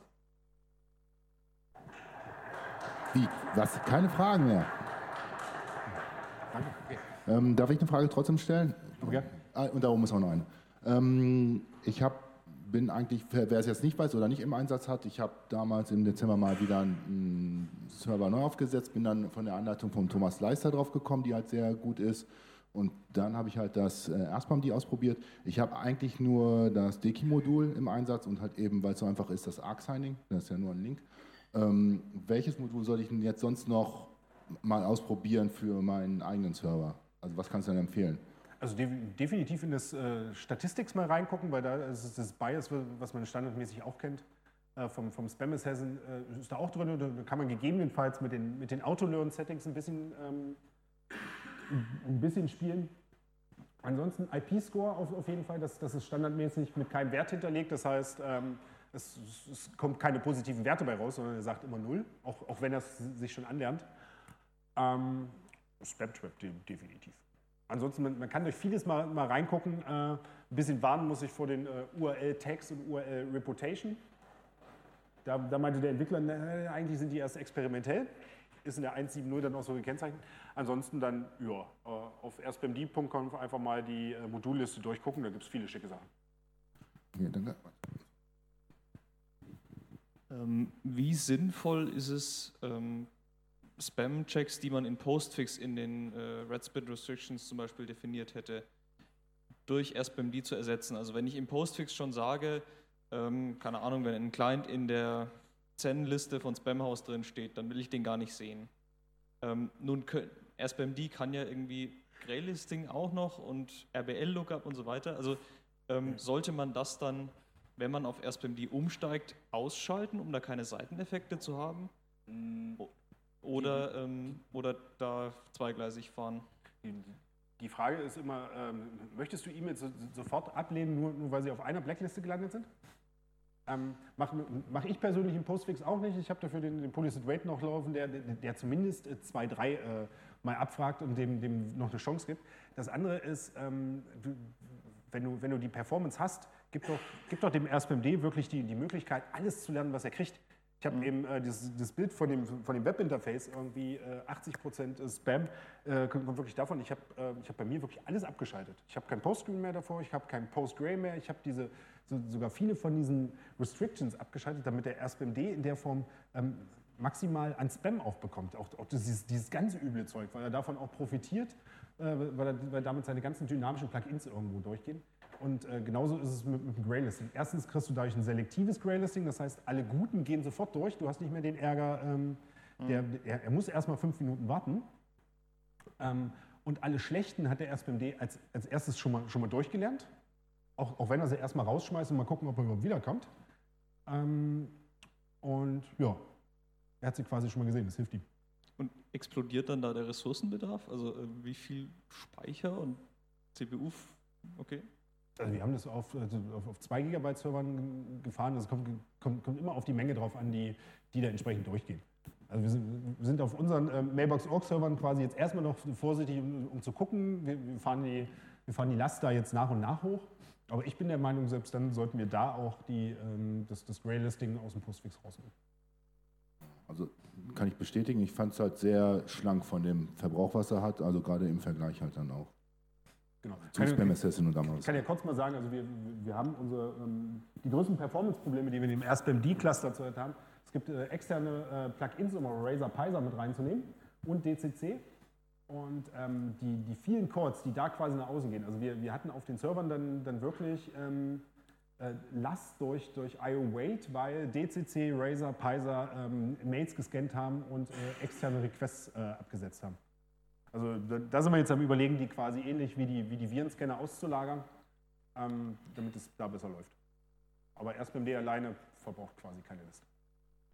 Wie? Was? Keine Fragen mehr? Danke. Okay. Ähm, darf ich eine Frage trotzdem stellen? Okay. Ah, und da oben ist auch noch eine. Ähm, ich hab, bin eigentlich, wer es jetzt nicht weiß oder nicht im Einsatz hat, ich habe damals im Dezember mal wieder einen Server neu aufgesetzt, bin dann von der Anleitung von Thomas Leister drauf gekommen, die halt sehr gut ist. Und dann habe ich halt das äh, R S P M D ausprobiert. Ich habe eigentlich nur das Deki-Modul im Einsatz und halt eben, weil es so einfach ist, das Arc-Signing, das ist ja nur ein Link. Ähm, welches Modul soll ich denn jetzt sonst noch mal ausprobieren für meinen eigenen Server? Also was kannst du denn empfehlen? Also de definitiv in das äh, Statistics mal reingucken, weil da ist das Bias, was man standardmäßig auch kennt, äh, vom, vom Spam Assassin, äh, ist da auch drin. Da kann man gegebenenfalls mit den, mit den Auto-Learn-Settings ein bisschen ähm, ein bisschen spielen. Ansonsten I P-Score auf, auf jeden Fall, das, das ist standardmäßig mit keinem Wert hinterlegt. Das heißt, ähm, es, es kommt keine positiven Werte bei raus, sondern er sagt immer null, auch, auch wenn er es sich schon anlernt. Ähm, Spam-Trap definitiv. Ansonsten, man, man kann durch vieles mal, mal reingucken. Äh, ein bisschen warnen muss ich vor den äh, U R L-Tags und U R L-Reputation. Da, da meinte der Entwickler, na, eigentlich sind die erst experimentell. Ist in der eins Punkt sieben null dann auch so gekennzeichnet. Ansonsten dann, ja, auf r s p m d punkt com einfach mal die Modulliste durchgucken, da gibt es viele schicke Sachen. Ja, danke. Ähm, wie sinnvoll ist es, ähm, Spam-Checks, die man in Postfix in den äh, Red-Split Restrictions zum Beispiel definiert hätte, durch R S B M D zu ersetzen. Also wenn ich im Postfix schon sage, ähm, keine Ahnung, wenn ein Client in der Z E N-Liste von Spamhaus drin steht, dann will ich den gar nicht sehen. Ähm, nun, R S B M D kann ja irgendwie Graylisting auch noch und R B L-Lookup und so weiter. Also ähm, sollte man das dann, wenn man auf R S B M D umsteigt, ausschalten, um da keine Seiteneffekte zu haben? Oder, ähm, oder da zweigleisig fahren? Die Frage ist immer, ähm, möchtest du E-Mails so, sofort ablehnen, nur, nur weil sie auf einer Blackliste gelandet sind? Ähm, Mache mach ich persönlich im Postfix auch nicht. Ich habe dafür den, den Policed Wait noch laufen, der, der, der zumindest zwei, drei äh, mal abfragt und dem, dem noch eine Chance gibt. Das andere ist, ähm, du, wenn, du, wenn du die Performance hast, gib doch, gib doch dem R S B M D wirklich die, die Möglichkeit, alles zu lernen, was er kriegt. Ich habe mhm. eben äh, das, das Bild von dem, von dem Webinterface, irgendwie äh, achtzig Prozent Spam, äh, kommt, kommt wirklich davon. Ich habe äh, ich hab bei mir wirklich alles abgeschaltet. Ich habe kein Postscreen mehr davor, ich habe kein Postgray mehr, ich habe diese so, sogar viele von diesen Restrictions abgeschaltet, damit der R S B M D in der Form ähm, maximal an Spam aufbekommt. Auch, auch dieses, dieses ganze üble Zeug, weil er davon auch profitiert, äh, weil, er, weil damit seine ganzen dynamischen Plugins irgendwo durchgehen. Und äh, genauso ist es mit, mit dem Graylisting. Erstens kriegst du dadurch ein selektives Graylisting, das heißt, alle Guten gehen sofort durch. Du hast nicht mehr den Ärger, ähm, der, er, er muss erstmal fünf Minuten warten. Ähm, und alle Schlechten hat der R S B M D als, als erstes schon mal, schon mal durchgelernt. Auch, auch wenn er sie erstmal rausschmeißt und mal gucken, ob er überhaupt wiederkommt. Ähm, und ja, er hat sie quasi schon mal gesehen, das hilft ihm. Und explodiert dann da der Ressourcenbedarf? Also äh, wie viel Speicher und C P U? Okay. Also wir haben das auf, also auf, auf zwei Gigabyte Servern gefahren. Das kommt, kommt, kommt immer auf die Menge drauf an, die, die da entsprechend durchgehen. Also wir sind, wir sind auf unseren äh, Mailbox-Org-Servern quasi jetzt erstmal noch vorsichtig, um, um zu gucken. Wir, wir, fahren die, wir fahren die Last da jetzt nach und nach hoch. Aber ich bin der Meinung, selbst dann sollten wir da auch die, ähm, das, das Graylisting aus dem Postfix rausnehmen. Also kann ich bestätigen, ich fand es halt sehr schlank von dem Verbrauch, was er hat, also gerade im Vergleich halt dann auch. Genau. Zum Spam Assassin und damals. Ich kann ja kurz mal sagen, also wir, wir haben unsere, ähm, die größten Performance-Probleme, die wir in dem R S B M D-Cluster zurzeit haben. Es gibt äh, externe äh, Plugins, um Razor Pisa mit reinzunehmen und D C C. Und ähm, die, die vielen Codes, die da quasi nach außen gehen, also wir, wir hatten auf den Servern dann, dann wirklich ähm, äh, Last durch, durch I O Wait, weil D C C, Razor, Pisa ähm, Mails gescannt haben und äh, externe Requests äh, abgesetzt haben. Also da, da sind wir jetzt am Überlegen, die quasi ähnlich wie die, wie die Virenscanner auszulagern, ähm, damit es da besser läuft. Aber R S B M D alleine verbraucht quasi keine Liste.